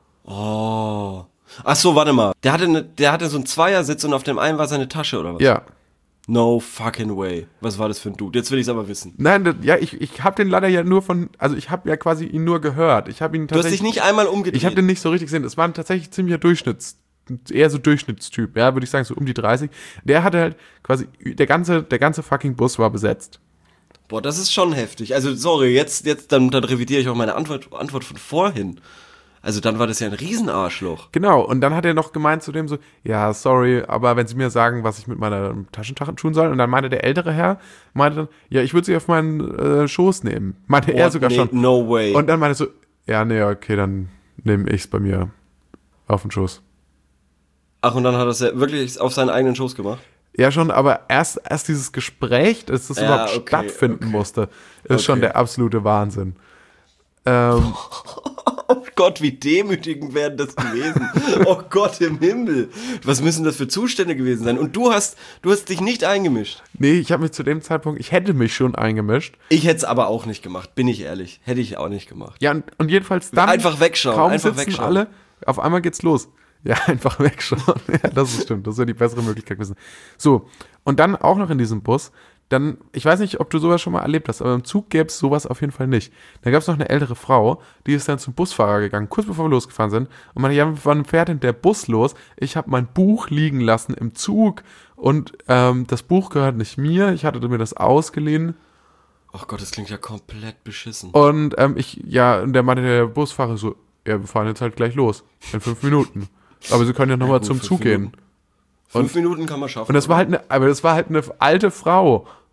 Oh. Ach so, warte mal. Der hatte, ne, der hatte so einen Zweiersitz und auf dem einen war seine Tasche, oder was? Ja. No fucking way. Was war das für ein Dude? Jetzt will ich es aber wissen. Nein, das, ja, ich, ich habe den leider ja nur von, also ich habe ja quasi ihn nur gehört. Ich habe ihn tatsächlich. Du hast dich nicht einmal umgedreht. Ich habe den nicht so richtig gesehen. Es war ein tatsächlich ziemlicher Durchschnitts, eher so Durchschnittstyp, ja, würde ich sagen, so um die dreißig. Der hatte halt quasi, der ganze, der ganze fucking Bus war besetzt. Boah, das ist schon heftig. Also, sorry, jetzt, jetzt, dann, dann revidiere ich auch meine Antwort, Antwort von vorhin. Also dann war das ja ein Riesenarschloch. Genau, und dann hat er noch gemeint zu dem so, ja, sorry, aber wenn Sie mir sagen, was ich mit meiner Taschentasche tun soll, und dann meinte der ältere Herr, meinte dann, ja, ich würde sie auf meinen äh, Schoß nehmen. Meinte What? er sogar nee, schon. No way. Und dann meinte er so, ja, nee, okay, dann nehme ich es bei mir auf den Schoß. Ach, und dann hat er es ja wirklich auf seinen eigenen Schoß gemacht? Ja, schon, aber erst, erst dieses Gespräch, dass das ja, überhaupt okay, stattfinden okay. musste, ist okay. schon der absolute Wahnsinn. Ähm, oh Gott, wie demütigend wären das gewesen. Oh Gott im Himmel. Was müssen das für Zustände gewesen sein? Und du hast, du hast dich nicht eingemischt. Nee, ich habe mich zu dem Zeitpunkt, ich hätte mich schon eingemischt. Ich hätte es aber auch nicht gemacht, bin ich ehrlich. Hätte ich auch nicht gemacht. Ja, und, und jedenfalls dann. Einfach wegschauen, kaum einfach sitzen wegschauen. alle, auf einmal geht's los. Ja, einfach wegschauen. Ja, das ist stimmt. Das wäre die bessere Möglichkeit gewesen. So, und dann auch noch in diesem Bus. Dann, ich weiß nicht, ob du sowas schon mal erlebt hast, aber im Zug gäbe es sowas auf jeden Fall nicht. Da gab es noch eine ältere Frau, die ist dann zum Busfahrer gegangen, kurz bevor wir losgefahren sind. Und meinte, ja, wann fährt denn der Bus los? Ich habe mein Buch liegen lassen im Zug und ähm, das Buch gehört nicht mir. Ich hatte mir das ausgeliehen. Ach Gott, das klingt ja komplett beschissen. Und ähm, ich, ja, und der meinte der Busfahrer so, ja, wir fahren jetzt halt gleich los. In fünf Minuten. Aber Sie können ja nochmal ja, zum Zug Minuten. gehen. Fünf und, Minuten kann man schaffen. Und das war halt eine, aber das war halt eine alte Frau.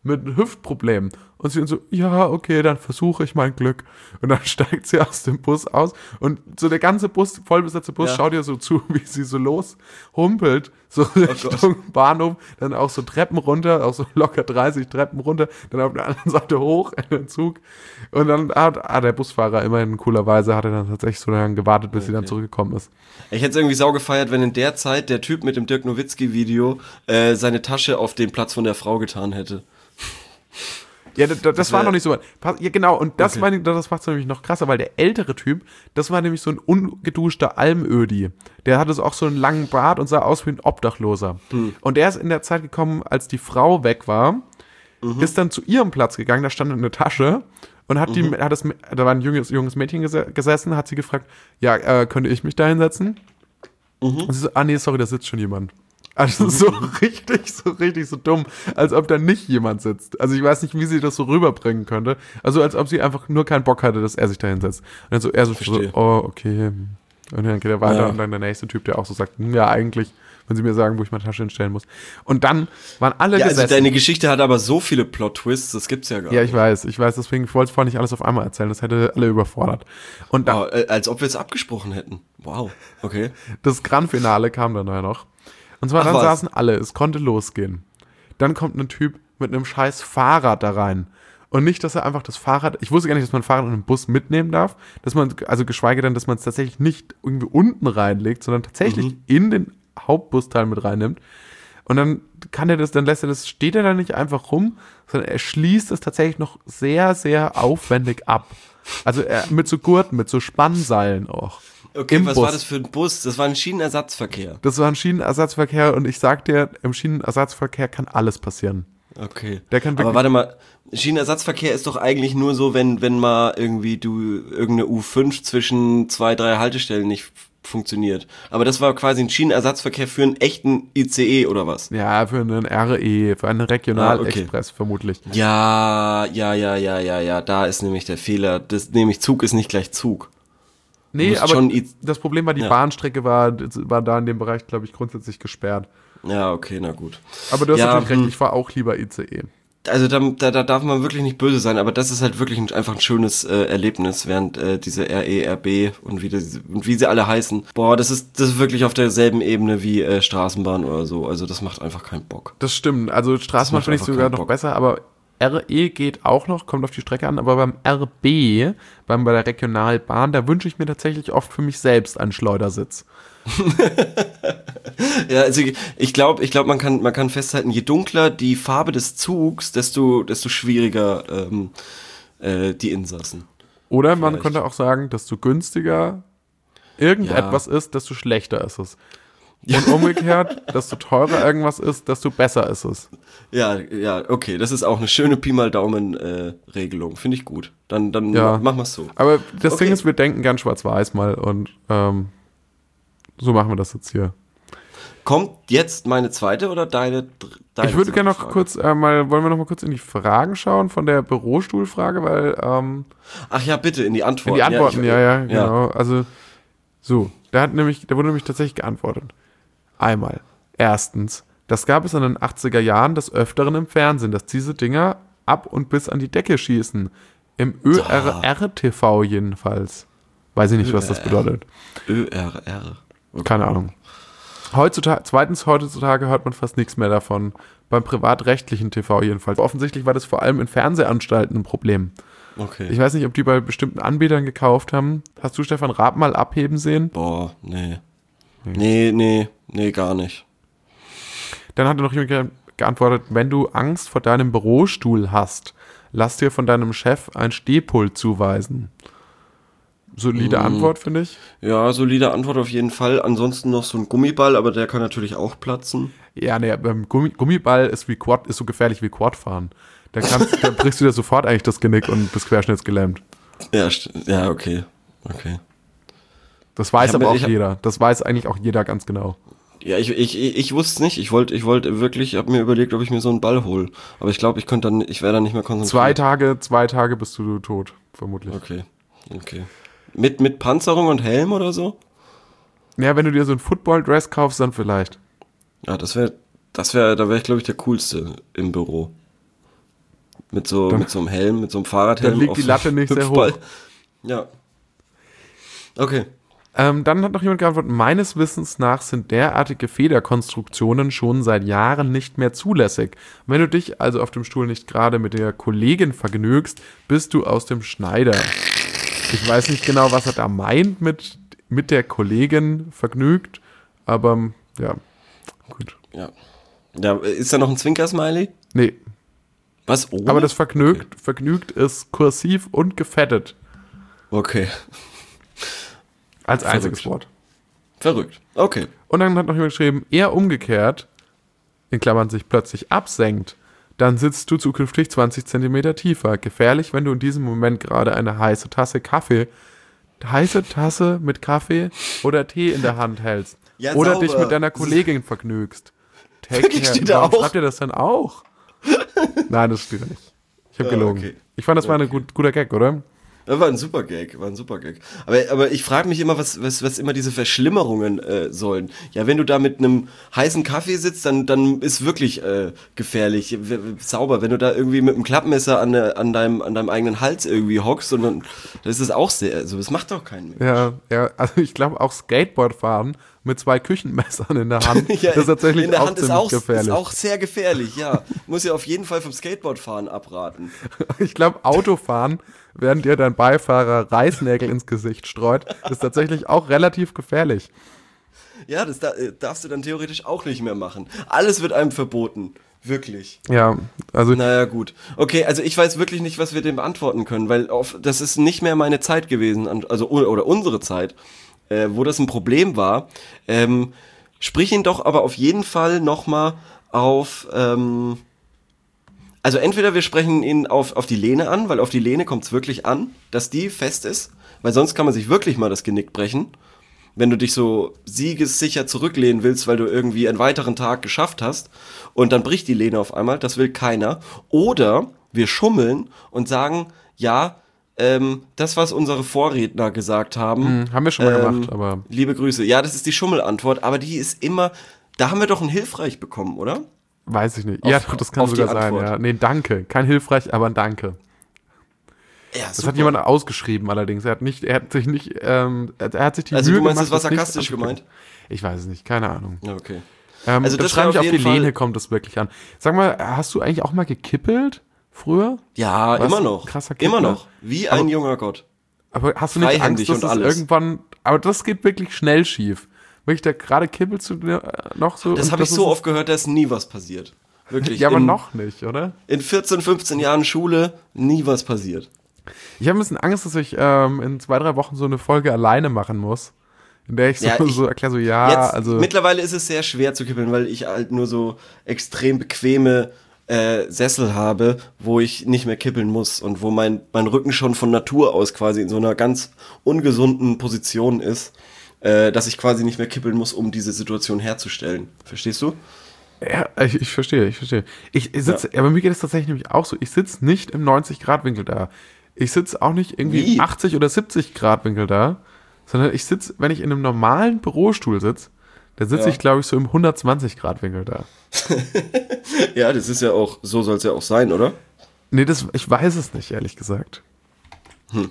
mit Hüftproblemen. Und sie so, ja, okay, dann versuche ich mein Glück. Und dann steigt sie aus dem Bus aus und so der ganze Bus, vollbesetzte Bus, Ja. schaut ihr so zu, wie sie so loshumpelt, so Richtung Bahnhof, dann auch so Treppen runter, auch so locker dreißig Treppen runter, dann auf der anderen Seite hoch in den Zug. Und dann hat ah, der Busfahrer immerhin coolerweise, hat er dann tatsächlich so lange gewartet, bis sie dann zurückgekommen ist. Ich hätte es irgendwie sau gefeiert, wenn in der Zeit der Typ mit dem Dirk Nowitzki-Video äh, seine Tasche auf den Platz von der Frau getan hätte. Ja, das, das, Das war wär- noch nicht so weit. Pass- Ja, genau, und das, Okay. meine ich, das macht es nämlich noch krasser, weil der ältere Typ, das war nämlich so ein ungeduschter Almödi. Der hatte so auch so einen langen Bart und sah aus wie ein Obdachloser. Hm. Und der ist in der Zeit gekommen, als die Frau weg war, Mhm. ist dann zu ihrem Platz gegangen, da stand eine Tasche und hat die, Mhm. hat das, da war ein junges, junges Mädchen gese- gesessen, hat sie gefragt, ja, äh, könnte ich mich da hinsetzen? Mhm. Und sie so, ah nee, sorry, da sitzt schon jemand. Also so richtig, so richtig, so dumm, als ob da nicht jemand sitzt. Also ich weiß nicht, wie sie das so rüberbringen könnte. Also als ob sie einfach nur keinen Bock hatte, dass er sich da hinsetzt. Und dann so, er so, so Verstehe. oh, okay. Und dann geht er weiter Ja. und dann der nächste Typ, der auch so sagt, hm, ja, eigentlich, wenn sie mir sagen, wo ich meine Tasche hinstellen muss. Und dann waren alle Ja, also gesessen. deine Geschichte hat aber so viele Plot-Twists, das gibt's ja gar Ja, nicht. ich weiß, ich weiß, deswegen, ich wollte es vorhin nicht alles auf einmal erzählen, das hätte alle überfordert. Und dann, Wow, äh, als ob wir es abgesprochen hätten. Wow, okay. das Grand-Finale kam dann ja noch. Und zwar Ach, dann was? saßen alle, es konnte losgehen. Dann kommt ein Typ mit einem scheiß Fahrrad da rein. Und nicht, dass er einfach das Fahrrad, ich wusste gar nicht, dass man ein Fahrrad in einen Bus mitnehmen darf, dass man, also geschweige denn, dass man es tatsächlich nicht irgendwie unten reinlegt, sondern tatsächlich Mhm. in den Hauptbusteil mit reinnimmt. Und dann kann er das, dann lässt er das, steht er da nicht einfach rum, sondern er schließt es tatsächlich noch sehr, sehr aufwendig ab. Also er, mit so Gurten, mit so Spannseilen auch. Okay, Im was Bus. war das für ein Bus? Das war ein Schienenersatzverkehr. Das war ein Schienenersatzverkehr und ich sag dir, im Schienenersatzverkehr kann alles passieren. Okay. Der kann Aber wirklich- warte mal, Schienenersatzverkehr ist doch eigentlich nur so, wenn, wenn mal irgendwie du irgendeine U fünf zwischen zwei, drei Haltestellen nicht f- funktioniert. Aber das war quasi ein Schienenersatzverkehr für einen echten I C E oder was? Ja, für einen R E, für einen Regionalexpress vermutlich. Ja, ja, ja, ja, ja, ja, da ist nämlich der Fehler. Das, nämlich Zug ist nicht gleich Zug. Nee, musst aber schon I- das Problem war, die Ja. Bahnstrecke war, war da in dem Bereich, glaube ich, grundsätzlich gesperrt. Ja, okay, na gut. Aber du hast Ja, natürlich recht, hm. ich fahre auch lieber I C E. Also da, da, da darf man wirklich nicht böse sein, aber das ist halt wirklich ein, einfach ein schönes äh, Erlebnis, während äh, diese R E, R B und wie, das, und wie sie alle heißen. Boah, das ist, das ist wirklich auf derselben Ebene wie äh, Straßenbahn oder so. Also das macht einfach keinen Bock. Das stimmt, also Straßenbahn macht finde ich einfach sogar keinen noch Bock. besser, aber R E geht auch noch, kommt auf die Strecke an, aber beim R B, beim, bei der Regionalbahn, da wünsche ich mir tatsächlich oft für mich selbst einen Schleudersitz. Ja, also ich- ich glaube, ich glaube, man kann, man kann festhalten, je dunkler die Farbe des Zugs, desto, desto schwieriger ähm, äh, die Insassen. Oder man Vielleicht. könnte auch sagen, desto günstiger irgendetwas ist, desto schlechter ist es. Und umgekehrt, desto teurer irgendwas ist, desto besser ist es. Ja, ja, okay, das ist auch eine schöne Pi mal Daumen äh, Regelung, finde ich gut. Dann, dann Ja. ma- machen wir es so. Aber das Okay. Ding ist, wir denken gern schwarz-weiß mal und ähm, so machen wir das jetzt hier. Kommt jetzt meine zweite oder deine? dr- deine Ich würde zweite gerne noch Frage? kurz äh, mal, wollen wir noch mal kurz in die Fragen schauen von der Bürostuhlfrage, weil ähm, Ach ja, bitte, in die Antworten. in die Antworten, ich- ja, ja, genau. Also so, da hat nämlich, da wurde nämlich tatsächlich geantwortet. Einmal, erstens, das gab es in den achtziger Jahren des Öfteren im Fernsehen, dass diese Dinger ab und bis an die Decke schießen. Im Ö R R-T V jedenfalls. Weiß ich nicht, was das bedeutet. Ö R R. Okay. Keine Ahnung. Heutzutage, zweitens, heutzutage hört man fast nichts mehr davon. Beim privatrechtlichen T V jedenfalls. Offensichtlich war das vor allem in Fernsehanstalten ein Problem. Okay. Ich weiß nicht, ob die bei bestimmten Anbietern gekauft haben. Hast du Stefan Raab mal abheben sehen? Boah, nee. Nee, nee, nee, gar nicht. Dann hat noch jemand ge geantwortet, wenn du Angst vor deinem Bürostuhl hast, lass dir von deinem Chef ein Stehpult zuweisen. Solide Mm. Antwort, finde ich. Ja, solide Antwort auf jeden Fall. Ansonsten noch so ein Gummiball, aber der kann natürlich auch platzen. Ja, nee, beim Gummi Gummiball ist, wie Quad, ist so gefährlich wie Quadfahren. Da, kannst, da brichst du dir sofort eigentlich das Genick und bist querschnittsgelähmt. Ja, st- ja, okay. Okay. Das weiß Ich hab aber mir- auch ich hab- jeder. Das weiß eigentlich auch jeder ganz genau. Ja, ich, ich, ich, ich wusste es nicht. Ich wollte ich wollte wirklich, habe mir überlegt, ob ich mir so einen Ball hole. Aber ich glaube, ich könnte dann, ich wäre dann nicht mehr konzentriert. Zwei Tage, zwei Tage bist du tot, vermutlich. Okay, okay. Mit, mit Panzerung und Helm oder so? Ja, wenn du dir so ein Football-Dress kaufst, dann vielleicht. Ja, das wäre, das wäre, da wäre ich, glaube ich, der Coolste im Büro. Mit so, Dann- mit so einem Helm, mit so einem Fahrradhelm. Dann liegt auf die Latte nicht sehr Hüpfball. hoch. Ja. Okay. Ähm, dann hat noch jemand geantwortet, meines Wissens nach sind derartige Federkonstruktionen schon seit Jahren nicht mehr zulässig. Wenn du dich also auf dem Stuhl nicht gerade mit der Kollegin vergnügst, bist du aus dem Schneider. Ich weiß nicht genau, was er da meint mit, mit der Kollegin vergnügt, aber ja, gut. Ja. Ja, ist da noch ein Zwinker-Smiley? Nee, Was? Ohne? aber das vergnügt, vergnügt ist kursiv und gefettet Okay. als Verrückt. einziges Wort. Verrückt. Okay. Und dann hat noch jemand geschrieben, eher umgekehrt, in Klammern sich plötzlich absenkt, dann sitzt du zukünftig zwanzig Zentimeter tiefer. Gefährlich, wenn du in diesem Moment gerade eine heiße Tasse Kaffee, heiße Tasse mit Kaffee oder Tee in der Hand hältst. Ja, oder sauber. dich mit deiner Kollegin vergnügst. Take Wirklich, care. steht da Warum auch? schreibt ihr das denn auch? Nein, das steht da nicht. Ich habe Ah, gelogen. okay. Ich fand, das war ein gut, guter Gag, oder? Das war ein super Gag, war ein super Gag. Aber, aber ich frage mich immer, was, was, was immer diese Verschlimmerungen äh, sollen. Ja, wenn du da mit einem heißen Kaffee sitzt, dann, dann ist wirklich äh, gefährlich. W- w- Sauber, wenn du da irgendwie mit einem Klappmesser an, der- an, deinem, an deinem eigenen Hals irgendwie hockst, und dann das ist auch sehr, also das macht doch keinen mehr. Ja, ja, also ich glaube auch Skateboard fahren mit zwei Küchenmessern in der Hand, Ja, das ist tatsächlich in der auch Hand ist ziemlich auch, gefährlich. ist auch sehr gefährlich, ja. Muss ja auf jeden Fall vom Skateboardfahren abraten. Ich glaube, Autofahren, während dir dein Beifahrer Reißnägel ins Gesicht streut, ist tatsächlich auch relativ gefährlich. Ja, das da, äh, darfst du dann theoretisch auch nicht mehr machen. Alles wird einem verboten. Wirklich. Ja, also Naja, gut. Okay, also ich weiß wirklich nicht, was wir dem beantworten können, weil auf, das ist nicht mehr meine Zeit gewesen, an- also oder unsere Zeit, äh, wo das ein Problem war. Ähm, sprich ihn doch aber auf jeden Fall nochmal auf, ähm, also entweder wir sprechen ihn auf, auf die Lehne an, weil auf die Lehne kommt es wirklich an, dass die fest ist, weil sonst kann man sich wirklich mal das Genick brechen, wenn du dich so siegessicher zurücklehnen willst, weil du irgendwie einen weiteren Tag geschafft hast und dann bricht die Lehne auf einmal, das will keiner. Oder wir schummeln und sagen, ja, ähm, das, was unsere Vorredner gesagt haben. Hm, haben wir schon mal ähm, gemacht, aber Liebe Grüße. Ja, das ist die Schummelantwort, aber die ist immer, da haben wir doch ein Hilfreich bekommen, oder? weiß ich nicht. Auf- ja, doch, das kann auf die sogar sein, Antwort. ja. Nee, danke. Kein hilfreich, aber ein Danke. Ja, Das hat jemand ausgeschrieben allerdings. Er hat nicht, er hat sich nicht, ähm, er er hat sich die Also Mühe du meinst, gemacht, das war nicht sarkastisch anzuklicken. gemeint? Ich weiß es nicht, keine Ahnung. Ja, okay. Ähm, Also also das das war auf auf die jeden Fall- Lehne kommt es wirklich an. Sag mal, hast du eigentlich auch mal gekippelt früher? Ja, Was? immer noch. Krasser Immer Kippler? noch. Wie Aber- ein junger Gott. Aber hast du nicht Angst, Freihändig dass und das alles. irgendwann, aber das geht wirklich schnell schief. Wirklich, da gerade kippelst du äh, noch so. Das und habe ich ist so es- oft gehört, dass nie was passiert. Wirklich. Ja, aber in, noch nicht, oder? In vierzehn, fünfzehn Jahren Schule nie was passiert. Ich habe ein bisschen Angst, dass ich ähm, in zwei, drei Wochen so eine Folge alleine machen muss, in der ich so, Ja, ich- so erkläre, so ja, Jetzt, also mittlerweile ist es sehr schwer zu kippeln, weil ich halt nur so extrem bequeme äh, Sessel habe, wo ich nicht mehr kippeln muss und wo mein, mein Rücken schon von Natur aus quasi in so einer ganz ungesunden Position ist, äh, dass ich quasi nicht mehr kippeln muss, um diese Situation herzustellen. Verstehst du? ja, ich, ich verstehe, ich verstehe. Ich, ich sitze, aber mir geht es tatsächlich nämlich auch so, ich sitze nicht im neunzig-Grad-Winkel da. Ich sitze auch nicht irgendwie Wie? im achtzig- oder siebzig-Grad-Winkel da, sondern ich sitze, wenn ich in einem normalen Bürostuhl sitze, dann sitze Ja. ich, glaube ich, so im hundertzwanzig-Grad-Winkel da. Ja, das ist ja auch, so soll es ja auch sein, oder? Nee, das, ich weiß es nicht, ehrlich gesagt. Hm.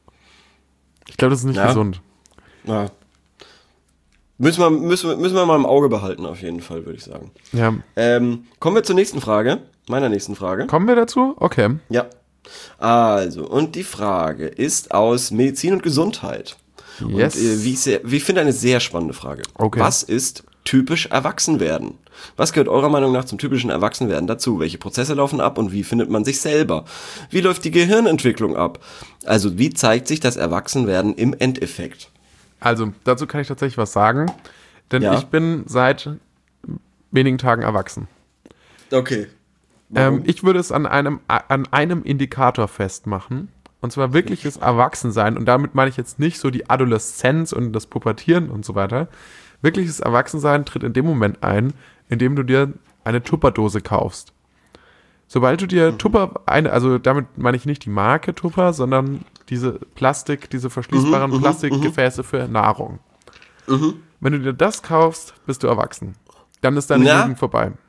Ich glaube, das ist nicht Ja. gesund. Ja. Müssen wir, müssen, wir, müssen wir mal im Auge behalten, auf jeden Fall, würde ich sagen. Ja. Ähm, kommen wir zur nächsten Frage, meiner nächsten Frage. Kommen wir dazu? Okay. Ja. Also, und die Frage ist aus Medizin und Gesundheit. Yes. Und äh, wie, ich sehr, wie ich finde, eine sehr spannende Frage. Okay. Was ist typisch Erwachsenwerden? Was gehört eurer Meinung nach zum typischen Erwachsenwerden dazu? Welche Prozesse laufen ab und wie findet man sich selber? Wie läuft die Gehirnentwicklung ab? Also, wie zeigt sich das Erwachsenwerden im Endeffekt? Also, dazu kann ich tatsächlich was sagen, denn Ja. ich bin seit wenigen Tagen erwachsen. Okay. Ähm, ich würde es an einem, an einem Indikator festmachen, und zwar wirkliches Erwachsensein, und damit meine ich jetzt nicht so die Adoleszenz und das Pubertieren und so weiter. Wirkliches Erwachsensein tritt in dem Moment ein, in dem du dir eine Tupperdose kaufst. Sobald du dir Tupper, eine, also damit meine ich nicht die Marke Tupper, sondern diese Plastik, diese verschließbaren Mhm, mhm, Plastikgefäße für Nahrung. Mhm. Wenn du dir das kaufst, bist du erwachsen. Dann ist deine Na? Jugend vorbei.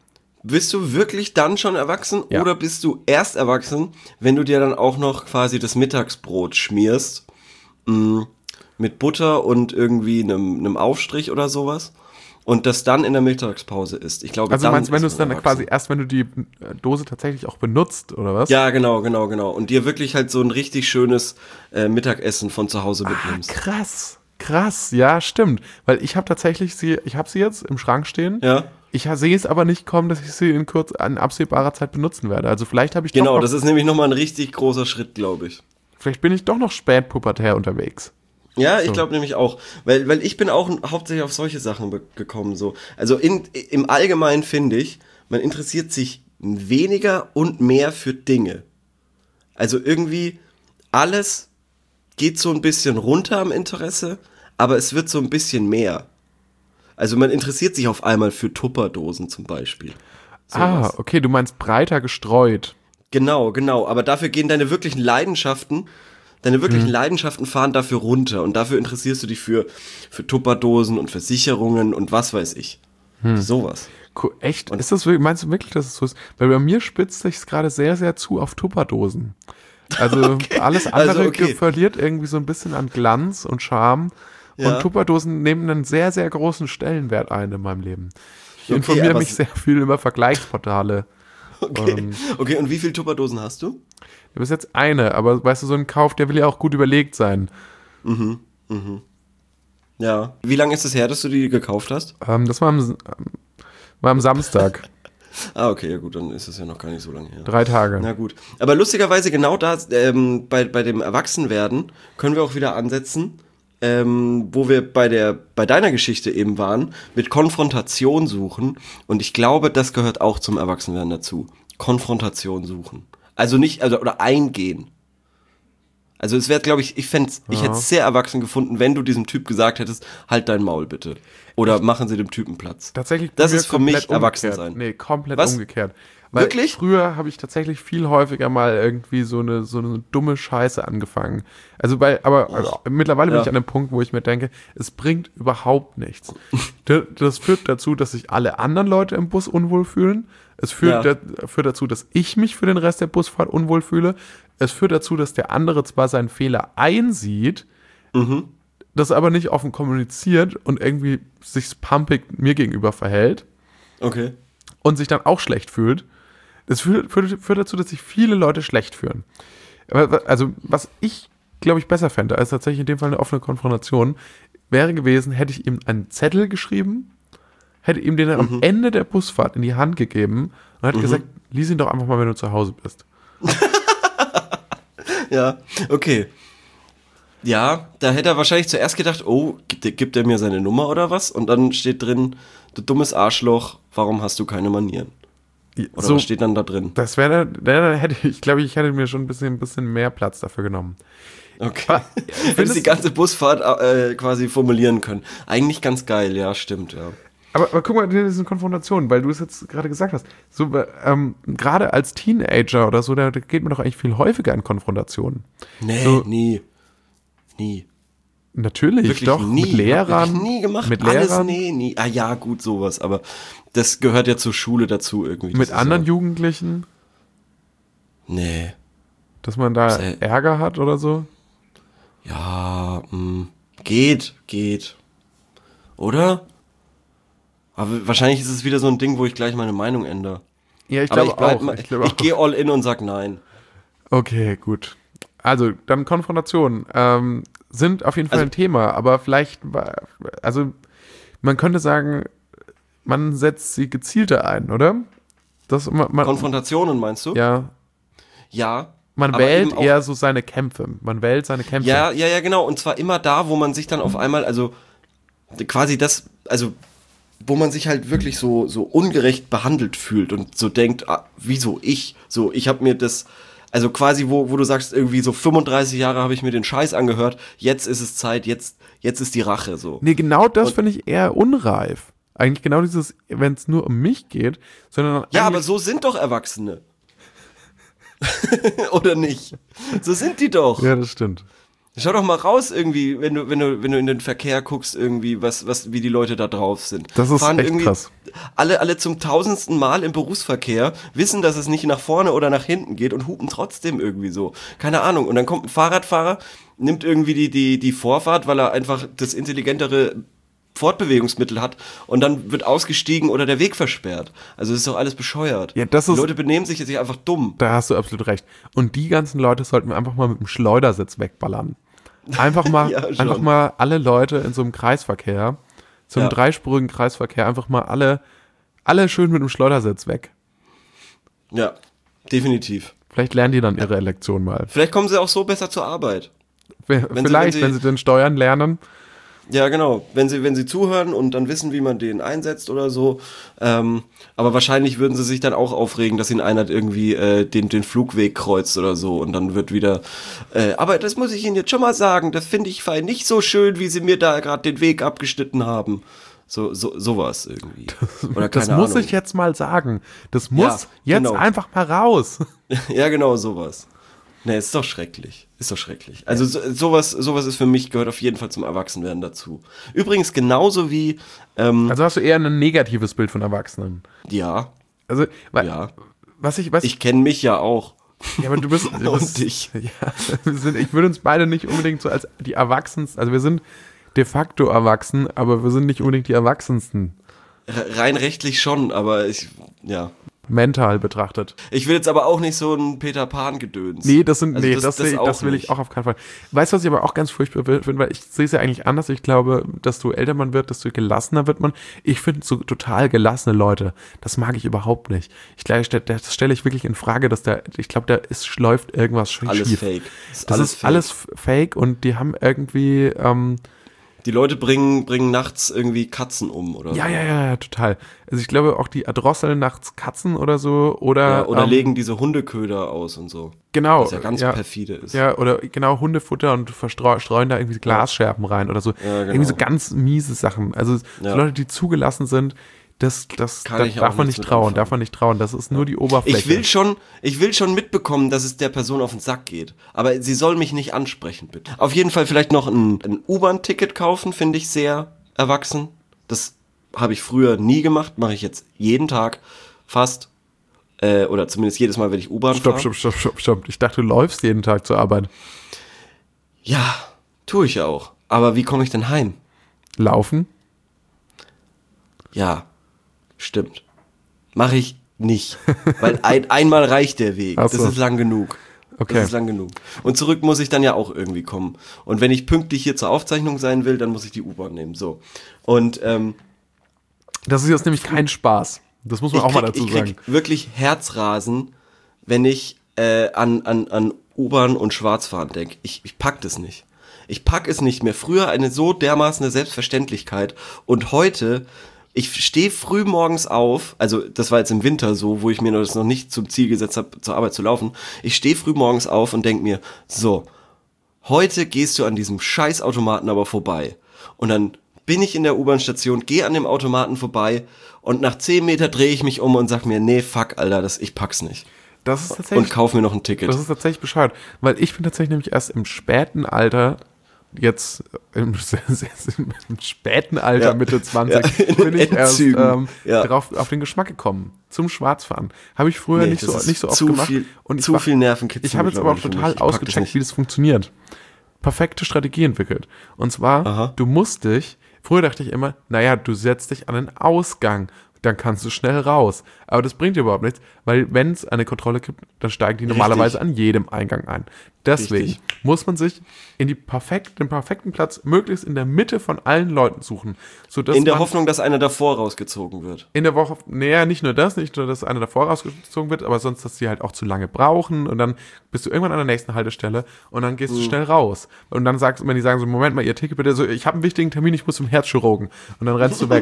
bist du wirklich dann schon erwachsen Ja. oder bist du erst erwachsen, wenn du dir dann auch noch quasi das Mittagsbrot schmierst mh, mit Butter und irgendwie einem, einem Aufstrich oder sowas und das dann in der Mittagspause isst? Ich glaube, Also dann meinst du, wenn du ist es man dann erwachsen. quasi erst, wenn du die äh, Dose tatsächlich auch benutzt, oder was? Ja, genau, genau, genau. Und dir wirklich halt so ein richtig schönes äh, Mittagessen von zu Hause Ah, mitnimmst. krass. Krass, ja, stimmt. Weil ich habe tatsächlich sie, ich habe sie jetzt im Schrank stehen. Ja, Ich ha- sehe es aber nicht kommen, dass ich sie in kurz in absehbarer Zeit benutzen werde. Also vielleicht habe ich genau, doch noch, das ist nämlich nochmal ein richtig großer Schritt, glaube ich. vielleicht bin ich doch noch spätpubertär unterwegs. Ja, ich So. glaube nämlich auch, weil weil ich bin auch hauptsächlich auf solche Sachen be- gekommen so. Also in, im Allgemeinen finde ich, man interessiert sich weniger und mehr für Dinge. Also irgendwie alles geht so ein bisschen runter am Interesse, aber es wird so ein bisschen mehr. Also man interessiert sich auf einmal für Tupperdosen zum Beispiel. Ah, Sowas. okay, du meinst breiter gestreut. Genau, genau. Aber dafür gehen deine wirklichen Leidenschaften, deine wirklichen Leidenschaften fahren dafür runter. Und dafür interessierst du dich für, für Tupperdosen und Versicherungen und was weiß ich. Sowas. Cool, echt? ist das wirklich, meinst du wirklich, dass es so ist? Weil bei mir spitzt sich es gerade sehr, sehr zu auf Tupperdosen. Also alles andere Also, okay. verliert irgendwie so ein bisschen an Glanz und Charme. Ja. Und Tupperdosen nehmen einen sehr, sehr großen Stellenwert ein in meinem Leben. Ich Okay, informiere aber mich s- sehr viel über Vergleichsportale. Okay. Ähm, Okay, und wie viele Tupperdosen hast du? Du bist jetzt eine, aber weißt du, so ein Kauf, der will ja auch gut überlegt sein. Ja. Wie lange ist es her, dass du die gekauft hast? Ähm, das war am, ähm, war am Samstag. Ah, okay, ja gut, dann ist es ja noch gar nicht so lange her. Drei Tage. Na gut. Aber lustigerweise genau da, ähm, bei, bei dem Erwachsenwerden können wir auch wieder ansetzen, ähm, wo wir bei der, bei deiner Geschichte eben waren, mit Konfrontation suchen. Und ich glaube, das gehört auch zum Erwachsenwerden dazu. Konfrontation suchen. Also nicht, also, oder eingehen. Also es wäre, glaube ich, ich fände ich hätte es sehr erwachsen gefunden, wenn du diesem Typ gesagt hättest, halt dein Maul bitte. Oder machen Sie dem Typen Platz. Tatsächlich Das bei mir ist für mich komplett erwachsen umgekehrt. sein. Nee, komplett Was? umgekehrt. Weil Wirklich? Früher habe ich tatsächlich viel häufiger mal irgendwie so eine, so eine dumme Scheiße angefangen. Also bei, aber also mittlerweile bin Ja. ich an dem Punkt, wo ich mir denke, es bringt überhaupt nichts. D- Das führt dazu, dass sich alle anderen Leute im Bus unwohl fühlen. Es führt, Ja. da, führt dazu, dass ich mich für den Rest der Busfahrt unwohl fühle. Es führt dazu, dass der andere zwar seinen Fehler einsieht, Mhm. das aber nicht offen kommuniziert und irgendwie sich pumpig mir gegenüber verhält Okay. und sich dann auch schlecht fühlt. Das führt, führt, führt dazu, dass sich viele Leute schlecht fühlen. Aber, also, was ich, glaube ich, besser fände, als tatsächlich in dem Fall eine offene Konfrontation, wäre gewesen, hätte ich ihm einen Zettel geschrieben, hätte ihm den dann am Ende der Busfahrt in die Hand gegeben und hätte gesagt, lies ihn doch einfach mal, wenn du zu Hause bist. Ja, okay. Ja, da hätte er wahrscheinlich zuerst gedacht, oh, gibt, gibt er mir seine Nummer oder was? Und dann steht drin, du dummes Arschloch, warum hast du keine Manieren? Oder So, was steht dann da drin? das wäre, da hätte ich, glaube ich, hätte mir schon ein bisschen, ein bisschen mehr Platz dafür genommen. Okay. Hättest findest die ganze Busfahrt äh, quasi formulieren können. Eigentlich ganz geil, ja, stimmt, ja. Aber, aber guck mal, diese Konfrontation, weil du es jetzt gerade gesagt hast, so ähm, gerade als Teenager oder so, da, da geht man doch eigentlich viel häufiger in Konfrontationen. Nee, So- nie. Nie. Natürlich, Wirklich doch, nie. mit Lehrern. Hab ich nie gemacht. Mit Alles, Lehrern, nee, nie. Ah ja, gut, sowas. Aber das gehört ja zur Schule dazu irgendwie. Das mit ist anderen ja, Jugendlichen, Nee. dass man da Sel- Ärger hat oder so. Ja, mh, geht, geht. Oder? Aber wahrscheinlich ist es wieder so ein Ding, wo ich gleich meine Meinung ändere. Ja, ich Aber glaube ich bleib auch. mal, Ich ich, glaube auch. gehe all in und sag nein. Okay, gut. Also, dann Konfrontation. Ähm, sind auf jeden Fall Also- ein Thema, aber vielleicht, war- also, man könnte sagen, man setzt sie gezielter ein, oder? Das, man, man, Konfrontationen meinst du? ja, Ja. man aber wählt eben auch- eher so seine Kämpfe. Man wählt seine Kämpfe. Ja, ja, ja, genau. Und zwar immer da, wo man sich dann auf einmal, also quasi das, also wo man sich halt wirklich so so ungerecht behandelt fühlt und so denkt, ah, wieso ich? So, ich habe mir das, also quasi, wo, wo du sagst, irgendwie so fünfunddreißig Jahre habe ich mir den Scheiß angehört, jetzt ist es Zeit, jetzt, jetzt ist die Rache so. Nee, genau das Und- finde ich eher unreif. Eigentlich genau dieses, wenn es nur um mich geht, sondern Ja, aber eigentlich- so sind doch Erwachsene. Oder nicht? So sind die doch. Ja, das stimmt. Schau doch mal raus irgendwie, wenn du, wenn du, wenn du in den Verkehr guckst, irgendwie, was, was, wie die Leute da drauf sind. Das ist Fahren echt irgendwie krass. Alle, alle zum tausendsten Mal im Berufsverkehr, wissen, dass es nicht nach vorne oder nach hinten geht und hupen trotzdem irgendwie so. Keine Ahnung. Und dann kommt ein Fahrradfahrer, nimmt irgendwie die, die, die Vorfahrt, weil er einfach das intelligentere Fortbewegungsmittel hat und dann wird ausgestiegen oder der Weg versperrt. Also das ist doch alles bescheuert. Ja, das die ist, Leute benehmen sich jetzt einfach dumm. Da hast du absolut recht. Und die ganzen Leute sollten wir einfach mal mit dem Schleudersitz wegballern. Einfach mal, Ja, schon. einfach mal alle Leute in so einem Kreisverkehr, so einem Ja. dreispurigen Kreisverkehr, einfach mal alle, alle schön mit dem Schleudersitz weg. Ja, definitiv. Vielleicht lernen die dann ihre Lektion mal. Vielleicht kommen sie auch so besser zur Arbeit. Vielleicht, wenn wenn sie- sie, den Steuern lernen. Ja, genau. Wenn sie, wenn sie zuhören und dann wissen, wie man den einsetzt oder so. Ähm, aber wahrscheinlich würden sie sich dann auch aufregen, dass ihnen einer irgendwie äh, den, den Flugweg kreuzt oder so. Und dann wird wieder, äh, aber das muss ich Ihnen jetzt schon mal sagen, das finde ich fein nicht so schön, wie Sie mir da gerade den Weg abgeschnitten haben. So, so, sowas irgendwie. Oder Das keine muss Ahnung. ich jetzt mal sagen. Das muss Ja, jetzt genau. einfach mal raus. Ja, genau, sowas. Nee, ist doch schrecklich. Ist doch schrecklich. Also so, sowas, sowas ist für mich, gehört auf jeden Fall zum Erwachsenwerden dazu. Übrigens genauso wie, ähm, Also hast du eher ein negatives Bild von Erwachsenen. ja, Also, weil, ja. was ich, was Ich kenne mich ja auch. ja, aber du bist, du Und bist dich. Ja, wir sind, ich würde uns beide nicht unbedingt so als die Erwachsensten, also wir sind de facto erwachsen, aber wir sind nicht unbedingt die Erwachsensten, R- Rein rechtlich schon, aber ich, ja. mental betrachtet. Ich will jetzt aber auch nicht so ein Peter Pan-Gedöns. Nee, das sind, Also nee, das- das, das will, auch das will ich nicht. auch auf keinen Fall. Weißt du, was ich aber auch ganz furchtbar finde, weil ich sehe es ja eigentlich anders. Ich glaube, dass du älter man wird, desto gelassener wird man. Ich finde so total gelassene Leute, das mag ich überhaupt nicht. Ich glaube, das stelle ich wirklich in Frage, dass da, ich glaube, da ist, läuft irgendwas schief. Alles fake. Ist Das alles ist fake. alles f- fake und die haben irgendwie, ähm, Die Leute bringen, bringen nachts irgendwie Katzen um, oder ja, so. ja, ja, ja, total. Also ich glaube auch, die erdrosseln nachts Katzen oder so oder, Ja, oder ähm, legen diese Hundeköder aus und so. genau, Was ja ganz perfide ist. Ja, oder genau Hundefutter und verstreu- streuen da irgendwie Glasscherben rein oder so. Ja, genau. Irgendwie so ganz miese Sachen. Also Ja. so Leute, die zugelassen sind, das, das Kann da ich darf auch man nichts nicht mit trauen, anfangen. darf man nicht trauen. Das ist nur die Oberfläche. Ich will schon, ich will schon mitbekommen, dass es der Person auf den Sack geht. Aber sie soll mich nicht ansprechen, bitte. Auf jeden Fall vielleicht noch ein, ein U-Bahn-Ticket kaufen, finde ich sehr erwachsen. Das habe ich früher nie gemacht, mache ich jetzt jeden Tag fast. Äh, oder zumindest jedes Mal, wenn ich U-Bahn Stopp, fahre. stopp, stopp, stopp, stopp. Ich dachte, du läufst jeden Tag zur Arbeit. Ja, tue ich ja auch. Aber wie komme ich denn heim? Laufen? Ja, stimmt. Mache ich nicht. Weil ein, einmal reicht der Weg. Ach so. Das ist lang genug. Okay. Das ist lang genug. Und zurück muss ich dann ja auch irgendwie kommen. Und wenn ich pünktlich hier zur Aufzeichnung sein will, dann muss ich die U-Bahn nehmen. So. Und ähm, Das ist jetzt nämlich kein Spaß. Das muss man ich auch mal krieg, dazu ich krieg sagen. wirklich Herzrasen, wenn ich äh, an, an, an U-Bahn und Schwarzfahren denke. Ich, ich pack das nicht. Ich pack es nicht mehr. Früher eine so dermaßen Selbstverständlichkeit. Und heute, ich stehe früh morgens auf, also das war jetzt im Winter so, wo ich mir das noch nicht zum Ziel gesetzt habe, zur Arbeit zu laufen. Ich stehe früh morgens auf und denk mir, so, heute gehst du an diesem Scheißautomaten aber vorbei. Und dann bin ich in der U-Bahn-Station, gehe an dem Automaten vorbei und nach zehn Meter drehe ich mich um und sag mir, nee, fuck, Alter, das, ich pack's nicht. Das ist Und tatsächlich, kauf mir noch ein Ticket. das ist tatsächlich bescheuert. Weil ich bin tatsächlich nämlich erst im späten Alter, jetzt im, im späten Alter, Ja. Mitte zwanzig, Ja, in den bin ich erst Endzügen. ähm, Ja. drauf, auf den Geschmack gekommen. Zum Schwarzfahren. Habe ich früher Nee, nicht, das so, ist nicht so oft zu gemacht. viel- und ich zu war- viel Nervenkitzel Ich habe jetzt aber auch mittlerweile für total mich. Ich pack das ausgecheckt, nicht. wie das funktioniert. Perfekte Strategie entwickelt. Und zwar, Aha. du musst dich, früher dachte ich immer, naja, du setzt dich an den Ausgang, dann kannst du schnell raus. Aber das bringt dir überhaupt nichts, weil wenn es eine Kontrolle gibt, dann steigen die normalerweise an jedem Eingang ein. Deswegen Richtig. muss man sich in die perfekt, den perfekten Platz möglichst in der Mitte von allen Leuten suchen. Sodass in der man Hoffnung, dass einer davor rausgezogen wird. in der Woche, naja, nicht nur das, nicht nur, dass einer davor rausgezogen wird, aber sonst, dass die halt auch zu lange brauchen und dann bist du irgendwann an der nächsten Haltestelle und dann gehst du schnell raus. Und dann sagst du, wenn die sagen so, Moment mal, ihr Ticket bitte, so, ich habe einen wichtigen Termin, ich muss zum Herzchirurgen. Und dann rennst du weg.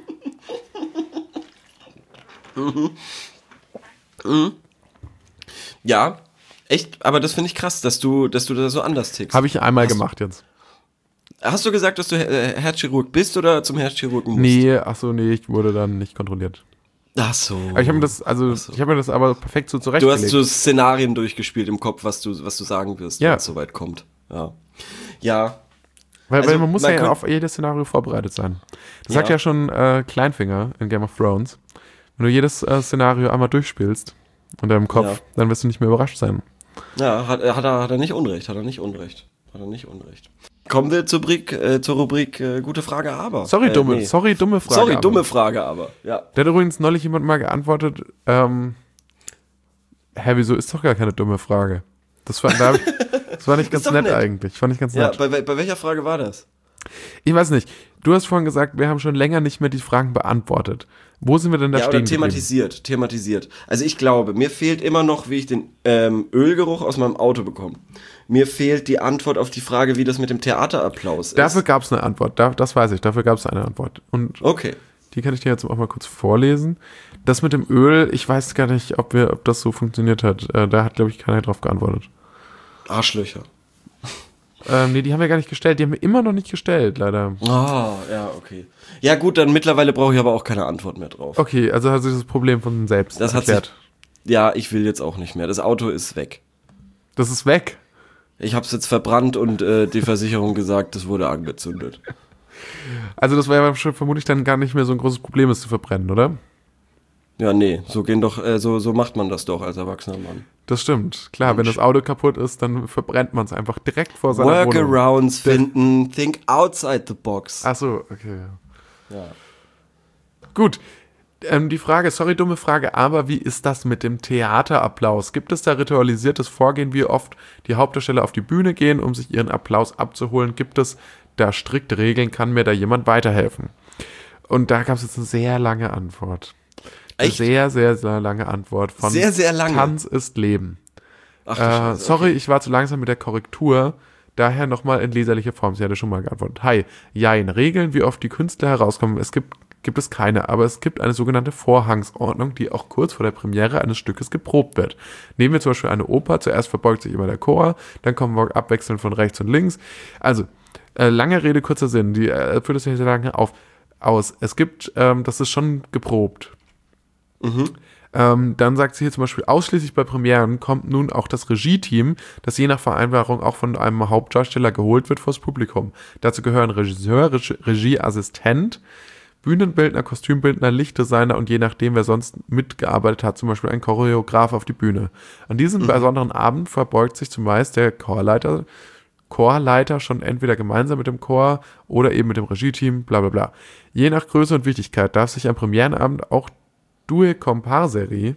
Ja, echt, aber das finde ich krass, dass du, dass du da so anders tickst. Habe ich einmal Hast du- gemacht jetzt. Hast du gesagt, dass du äh, Herzchirurg bist oder zum Herzchirurgen musst? Nee, ach so, nee, ich wurde dann nicht kontrolliert. Ach so. Aber ich habe mir das, also, so. ich habe mir das aber perfekt so Du zurechtgelegt. hast so Szenarien durchgespielt im Kopf, was du, was du sagen wirst, Ja. wenn es soweit kommt. Ja. Ja. Weil, Also, weil man muss man ja kann- auf jedes Szenario vorbereitet sein. Das Ja. sagt ja schon äh, Kleinfinger in Game of Thrones. Wenn du jedes äh, Szenario einmal durchspielst in deinem Kopf, Ja. dann wirst du nicht mehr überrascht sein. Ja, hat, hat, er, hat er nicht Unrecht, hat er nicht Unrecht. Hat er nicht Unrecht. Kommen wir zur Rubrik, äh, zur Rubrik äh, gute Frage, aber. Sorry, Äh, dumme, nee. sorry, dumme Frage. Sorry, aber. dumme Frage, aber. Ja. Da hat übrigens neulich jemand mal geantwortet, ähm, hä, wieso ist doch gar keine dumme Frage? Das war, da hab ich, das war nicht ganz doch nett, nett. eigentlich. Fand ich ganz Ja, nett. bei, bei, bei welcher Frage war das? Ich weiß nicht. Du hast vorhin gesagt, wir haben schon länger nicht mehr die Fragen beantwortet. Wo sind wir denn da Ja, stehen oder geblieben? thematisiert, thematisiert. Also ich glaube, mir fehlt immer noch, wie ich den ähm, Ölgeruch aus meinem Auto bekomme. Mir fehlt die Antwort auf die Frage, wie das mit dem Theaterapplaus ist. Dafür gab es eine Antwort. Da, das weiß ich. Dafür gab es eine Antwort. Und Okay. die kann ich dir jetzt auch mal kurz vorlesen. Das mit dem Öl, ich weiß gar nicht, ob, wir, ob das so funktioniert hat. Äh, da hat, glaube ich, keiner drauf geantwortet. Arschlöcher. Ähm, nee, die haben wir gar nicht gestellt. Die haben wir immer noch nicht gestellt, leider. Ah, ja, okay. Ja gut, dann mittlerweile brauche ich aber auch keine Antwort mehr drauf. Okay, also hat sich das Problem von selbst Das hat erklärt. sich, ja, ich will jetzt auch nicht mehr. Das Auto ist weg. Das ist weg. Ich habe es jetzt verbrannt und äh, die Versicherung gesagt, das wurde angezündet. Also das war ja schon vermutlich dann gar nicht mehr so ein großes Problem, es zu verbrennen, oder? Ja, nee, so gehen doch, äh, so, so macht man das doch als erwachsener Mann. Das stimmt. Klar, wenn das Auto kaputt ist, dann verbrennt man es einfach direkt vor seiner Wohnung. Workarounds finden, think outside the box. Ach so, okay. Ja. Gut. Ähm, die Frage, sorry, dumme Frage, aber wie ist das mit dem Theaterapplaus? Gibt es da ritualisiertes Vorgehen, wie oft die Hauptdarsteller auf die Bühne gehen, um sich ihren Applaus abzuholen? Gibt es da strikte Regeln? Kann mir da jemand weiterhelfen? Und da gab es jetzt eine sehr lange Antwort. Eine Echt? sehr, sehr, sehr lange Antwort von Sehr, sehr lange. Tanz ist Leben. Ach, du Äh, Scheiße, sorry, okay. ich war zu langsam mit der Korrektur. Daher nochmal in leserlicher Form. Sie hatte schon mal geantwortet. Hi, jein, Regeln, wie oft die Künstler herauskommen, es gibt, gibt es keine, aber es gibt eine sogenannte Vorhangsordnung, die auch kurz vor der Premiere eines Stückes geprobt wird. Nehmen wir zum Beispiel eine Oper, zuerst verbeugt sich immer der Chor, dann kommen wir abwechselnd von rechts und links. Also, äh, lange Rede, kurzer Sinn, die äh, führt es ja sehr lange auf, aus. Es gibt, ähm, das ist schon geprobt. Ähm, dann sagt sie hier zum Beispiel, ausschließlich bei Premieren kommt nun auch das Regie-Team, das je nach Vereinbarung auch von einem Hauptdarsteller geholt wird vors Publikum. Dazu gehören Regisseur, Regie- Regieassistent, Bühnenbildner, Kostümbildner, Lichtdesigner und je nachdem, wer sonst mitgearbeitet hat, zum Beispiel ein Choreograf auf die Bühne. An diesem besonderen Abend verbeugt sich zumeist der Chorleiter, Chorleiter schon entweder gemeinsam mit dem Chor oder eben mit dem Regie-Team, bla bla bla. Je nach Größe und Wichtigkeit darf sich am Premierenabend auch Due Comparseri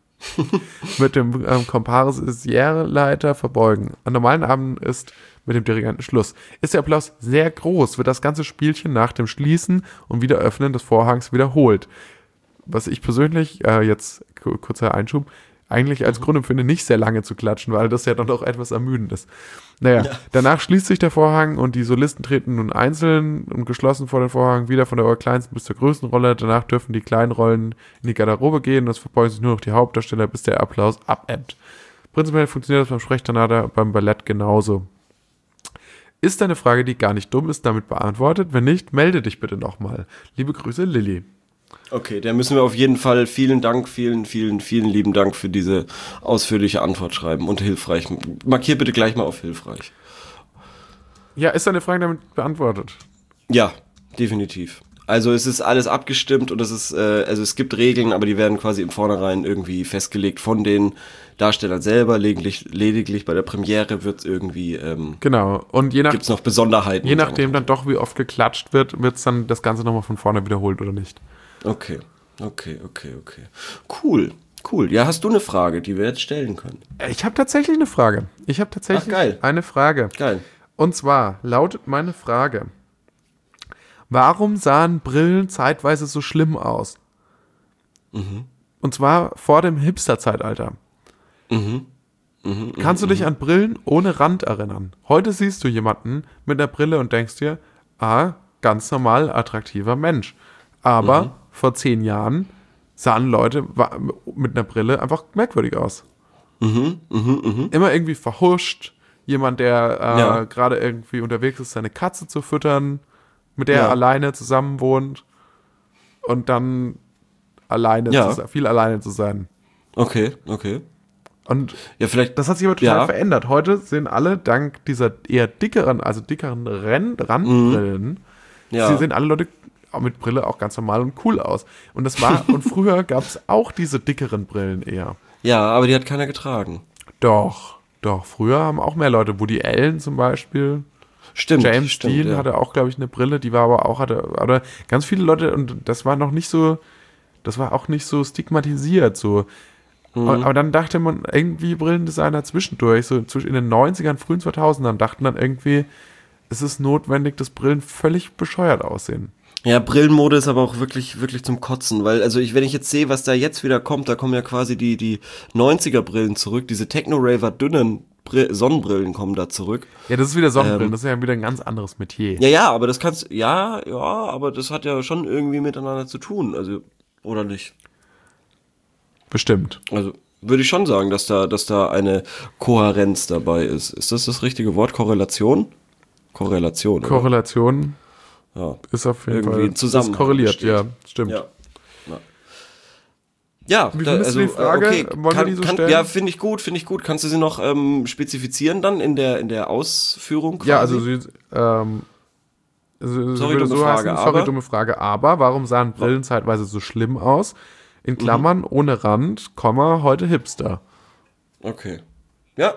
mit dem ähm, Comparsierleiter verbeugen. An normalen Abenden ist mit dem Dirigenten Schluss. Ist der Applaus sehr groß, wird das ganze Spielchen nach dem Schließen und Wiederöffnen des Vorhangs wiederholt. Was ich persönlich, äh, jetzt k- kurzer Einschub, eigentlich als Grund empfinde, nicht sehr lange zu klatschen, weil das ja dann doch etwas ermüdend ist. Naja, Ja. danach schließt sich der Vorhang und die Solisten treten nun einzeln und geschlossen vor den Vorhang wieder von der kleinsten bis zur größten Rolle. Danach dürfen die kleinen Rollen in die Garderobe gehen und es verbeugen sich nur noch die Hauptdarsteller, bis der Applaus abebbt. Prinzipiell funktioniert das beim Sprechtheater, beim Ballett genauso. Ist eine Frage, die gar nicht dumm ist, damit beantwortet? Wenn nicht, melde dich bitte nochmal. Liebe Grüße, Lilly. Okay, dann müssen wir auf jeden Fall vielen Dank, vielen, vielen, vielen lieben Dank für diese ausführliche Antwort schreiben und hilfreich. Markier bitte gleich mal auf hilfreich. Ja, ist deine Frage damit beantwortet? Ja, definitiv. Also es ist alles abgestimmt und es ist, äh, also es gibt Regeln, aber die werden quasi im Vornherein irgendwie festgelegt von den Darstellern selber. Lediglich, lediglich bei der Premiere wird es irgendwie, ähm, Genau. Und je, nach, gibt's noch Besonderheiten. je nachdem dann doch, wie oft geklatscht wird, wird es dann das Ganze nochmal von vorne wiederholt oder nicht. Okay, okay, okay, okay. Cool, cool. Ja, hast du eine Frage, die wir jetzt stellen können? Ich habe tatsächlich eine Frage. Ich habe tatsächlich Ach, geil. eine Frage. Geil. Und zwar lautet meine Frage: Warum sahen Brillen zeitweise so schlimm aus? Mhm. Und zwar vor dem Hipster-Zeitalter. Mhm. Mhm. Kannst du dich an Brillen ohne Rand erinnern? Heute siehst du jemanden mit einer Brille und denkst dir, ah, ganz normal attraktiver Mensch. Aber Mhm. vor zehn Jahren sahen Leute wa- mit einer Brille einfach merkwürdig aus. Mhm. Mhm. Mhm. Immer irgendwie verhuscht. Jemand, der äh, Ja. gerade irgendwie unterwegs ist, seine Katze zu füttern, mit der Ja. er alleine zusammen wohnt und dann alleine Ja. zu, viel alleine zu sein. Okay, okay. Und ja, vielleicht, das hat sich aber total ja. verändert. Heute sehen alle dank dieser eher dickeren, also dickeren Renn- Randbrillen, Mhm. Ja. sie sehen alle Leute auch mit Brille auch ganz normal und cool aus. Und das war, und früher gab es auch diese dickeren Brillen eher. Ja, aber die hat keiner getragen. Doch, doch. Früher haben auch mehr Leute, Woody Allen zum Beispiel. Stimmt. James stimmt, Dean ja. hatte auch, glaube ich, eine Brille, die war aber auch, hatte, oder ganz viele Leute, und das war noch nicht so, das war auch nicht so stigmatisiert, so. Mhm. Aber, aber dann dachte man, irgendwie Brillendesigner zwischendurch, so zwischen in den neunzigern, frühen zweitausendern, dachten dann irgendwie, es ist notwendig, dass Brillen völlig bescheuert aussehen. Ja, Brillenmode ist aber auch wirklich, wirklich zum Kotzen, weil, also ich, wenn ich jetzt sehe, was da jetzt wieder kommt, da kommen ja quasi die, die neunziger-Brillen zurück, diese Techno-Raver dünnen Brill- Sonnenbrillen kommen da zurück. Ja, das ist wieder Sonnenbrillen, Ähm, das ist ja wieder ein ganz anderes Metier. Ja, ja, aber das kannst, ja, ja, aber das hat ja schon irgendwie miteinander zu tun, also, oder nicht? Bestimmt. Also, würde ich schon sagen, dass da, dass da eine Kohärenz dabei ist. Ist das das richtige Wort? Korrelation? Korrelation, oder? Korrelation Ja. ist auf jeden Irgendwie Fall ein Zusammenhang ist korreliert, besteht. ja, stimmt. Ja. Ja, ja Wie da, findest also, du die Frage? äh, okay, Wollen wir kann, die so kann, stellen? ja, finde ich gut, finde ich gut. Kannst du sie noch ähm, spezifizieren dann in der, in der Ausführung quasi? Ja, also sie, ähm, sie, sie Sorry, würde dumme so Frage, heißen, sorry, aber- dumme Frage, aber warum sahen Brillen zeitweise so schlimm aus? In Klammern, ohne Rand, Komma, heute Hipster. Okay. Ja.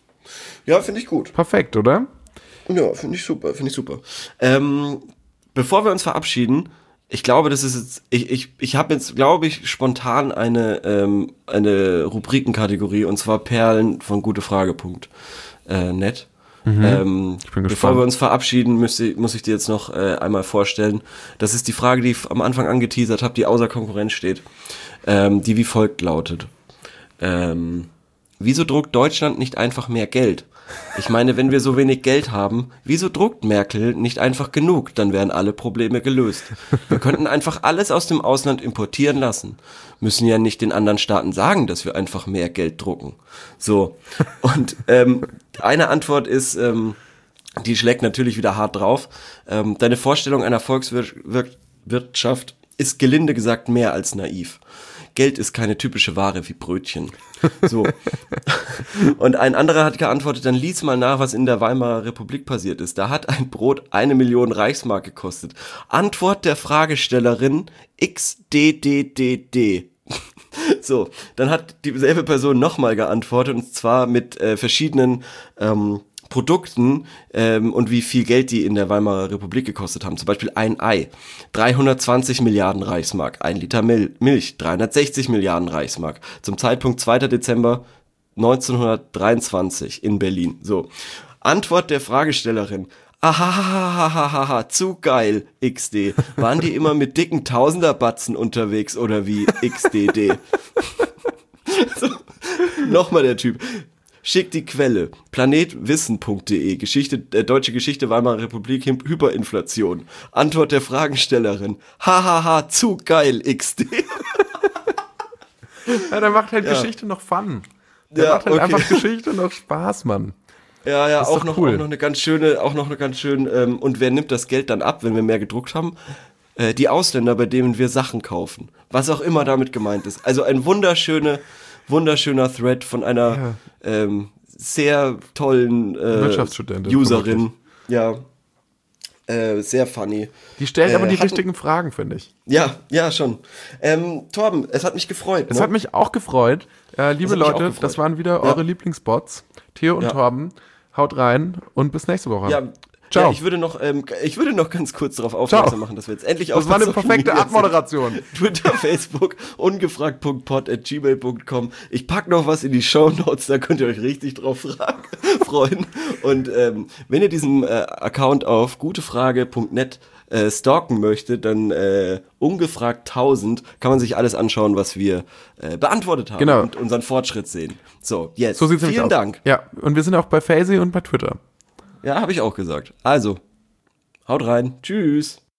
Ja, finde ich gut. Perfekt, oder? Ja, finde ich super, finde ich super. Ähm, bevor wir uns verabschieden, ich glaube, das ist jetzt, ich, ich, ich habe jetzt, glaube ich, spontan eine, ähm, eine Rubrikenkategorie, und zwar Perlen von gutefrage.net. Äh, net. ähm, Ich bin bevor gespannt. wir uns verabschieden, muss ich, muss ich dir jetzt noch äh, einmal vorstellen. Das ist die Frage, die ich am Anfang angeteasert habe, die außer Konkurrenz steht, ähm, die wie folgt lautet. Ähm, wieso druckt Deutschland nicht einfach mehr Geld? Ich meine, wenn wir so wenig Geld haben, wieso druckt Merkel nicht einfach genug? Dann wären alle Probleme gelöst. Wir könnten einfach alles aus dem Ausland importieren lassen. Müssen ja nicht den anderen Staaten sagen, dass wir einfach mehr Geld drucken. So. Und ähm, eine Antwort ist, ähm, die schlägt natürlich wieder hart drauf. Ähm, deine Vorstellung einer Volkswirtschaft ist gelinde gesagt mehr als naiv. Geld ist keine typische Ware wie Brötchen. So. Und ein anderer hat geantwortet, dann lies mal nach, was in der Weimarer Republik passiert ist. Da hat ein Brot eine Million Reichsmark gekostet. Antwort der Fragestellerin X D D D D. So, dann hat dieselbe Person nochmal geantwortet, und zwar mit äh, verschiedenen ähm, Produkten ähm, und wie viel Geld die in der Weimarer Republik gekostet haben. Zum Beispiel ein Ei, dreihundertzwanzig Milliarden Reichsmark, ein Liter Mil- Milch, dreihundertsechzig Milliarden Reichsmark. Zum Zeitpunkt zweiter Dezember neunzehnhundertdreiundzwanzig in Berlin. So, Antwort der Fragestellerin. Ahahahahaha, zu geil, X D. Waren die immer mit dicken Tausenderbatzen unterwegs oder wie X D D? So, nochmal der Typ. Schick die Quelle. planetwissen punkt de. Geschichte, äh, Deutsche Geschichte Weimarer Republik, Hy- Hyperinflation. Antwort der Fragestellerin. Hahaha, zu geil, X D. Ja, der macht halt Ja. Geschichte noch Fun. Der Ja, macht halt okay. einfach Geschichte noch Spaß, Mann. Ja, ja, Das ist auch doch noch, cool. auch noch eine ganz schöne, auch noch eine ganz schön, ähm, und wer nimmt das Geld dann ab, wenn wir mehr gedruckt haben? Äh, die Ausländer, bei denen wir Sachen kaufen. Was auch immer damit gemeint ist. Also ein wunderschöne, wunderschöner Thread von einer ähm, sehr tollen äh, Wirtschaftsstudentin, Userin. Ja. Äh, sehr funny. Die stellt Äh, aber die hatten- richtigen Fragen, finde ich. Ja, ja, schon. Ähm, Torben, es hat mich gefreut. Es ne? hat mich auch gefreut. Äh, liebe hat mich auch Leute, gefreut. das waren wieder Ja. eure Lieblingsbots. Theo und Ja. Torben. Haut rein und bis nächste Woche. Ja, Ciao. Ja, ich würde noch, ähm, ich würde noch ganz kurz darauf aufmerksam Ciao. machen, dass wir jetzt endlich Das auf war eine den Social perfekte Media sind. Abmoderation. Twitter, Facebook, ungefragt punkt pod at gmail punkt com. Ich pack noch was in die Shownotes, da könnt ihr euch richtig drauf fragen, freuen. Und ähm, wenn ihr diesen äh, Account auf gutefrage punkt net äh, stalken möchtet, dann äh, ungefragt tausend kann man sich alles anschauen, was wir äh, beantwortet haben Genau. und unseren Fortschritt sehen. So, jetzt. So sieht's nämlich Vielen aus. Dank. Ja, und wir sind auch bei Fazy und bei Twitter. Ja, habe ich auch gesagt. Also, haut rein. Tschüss.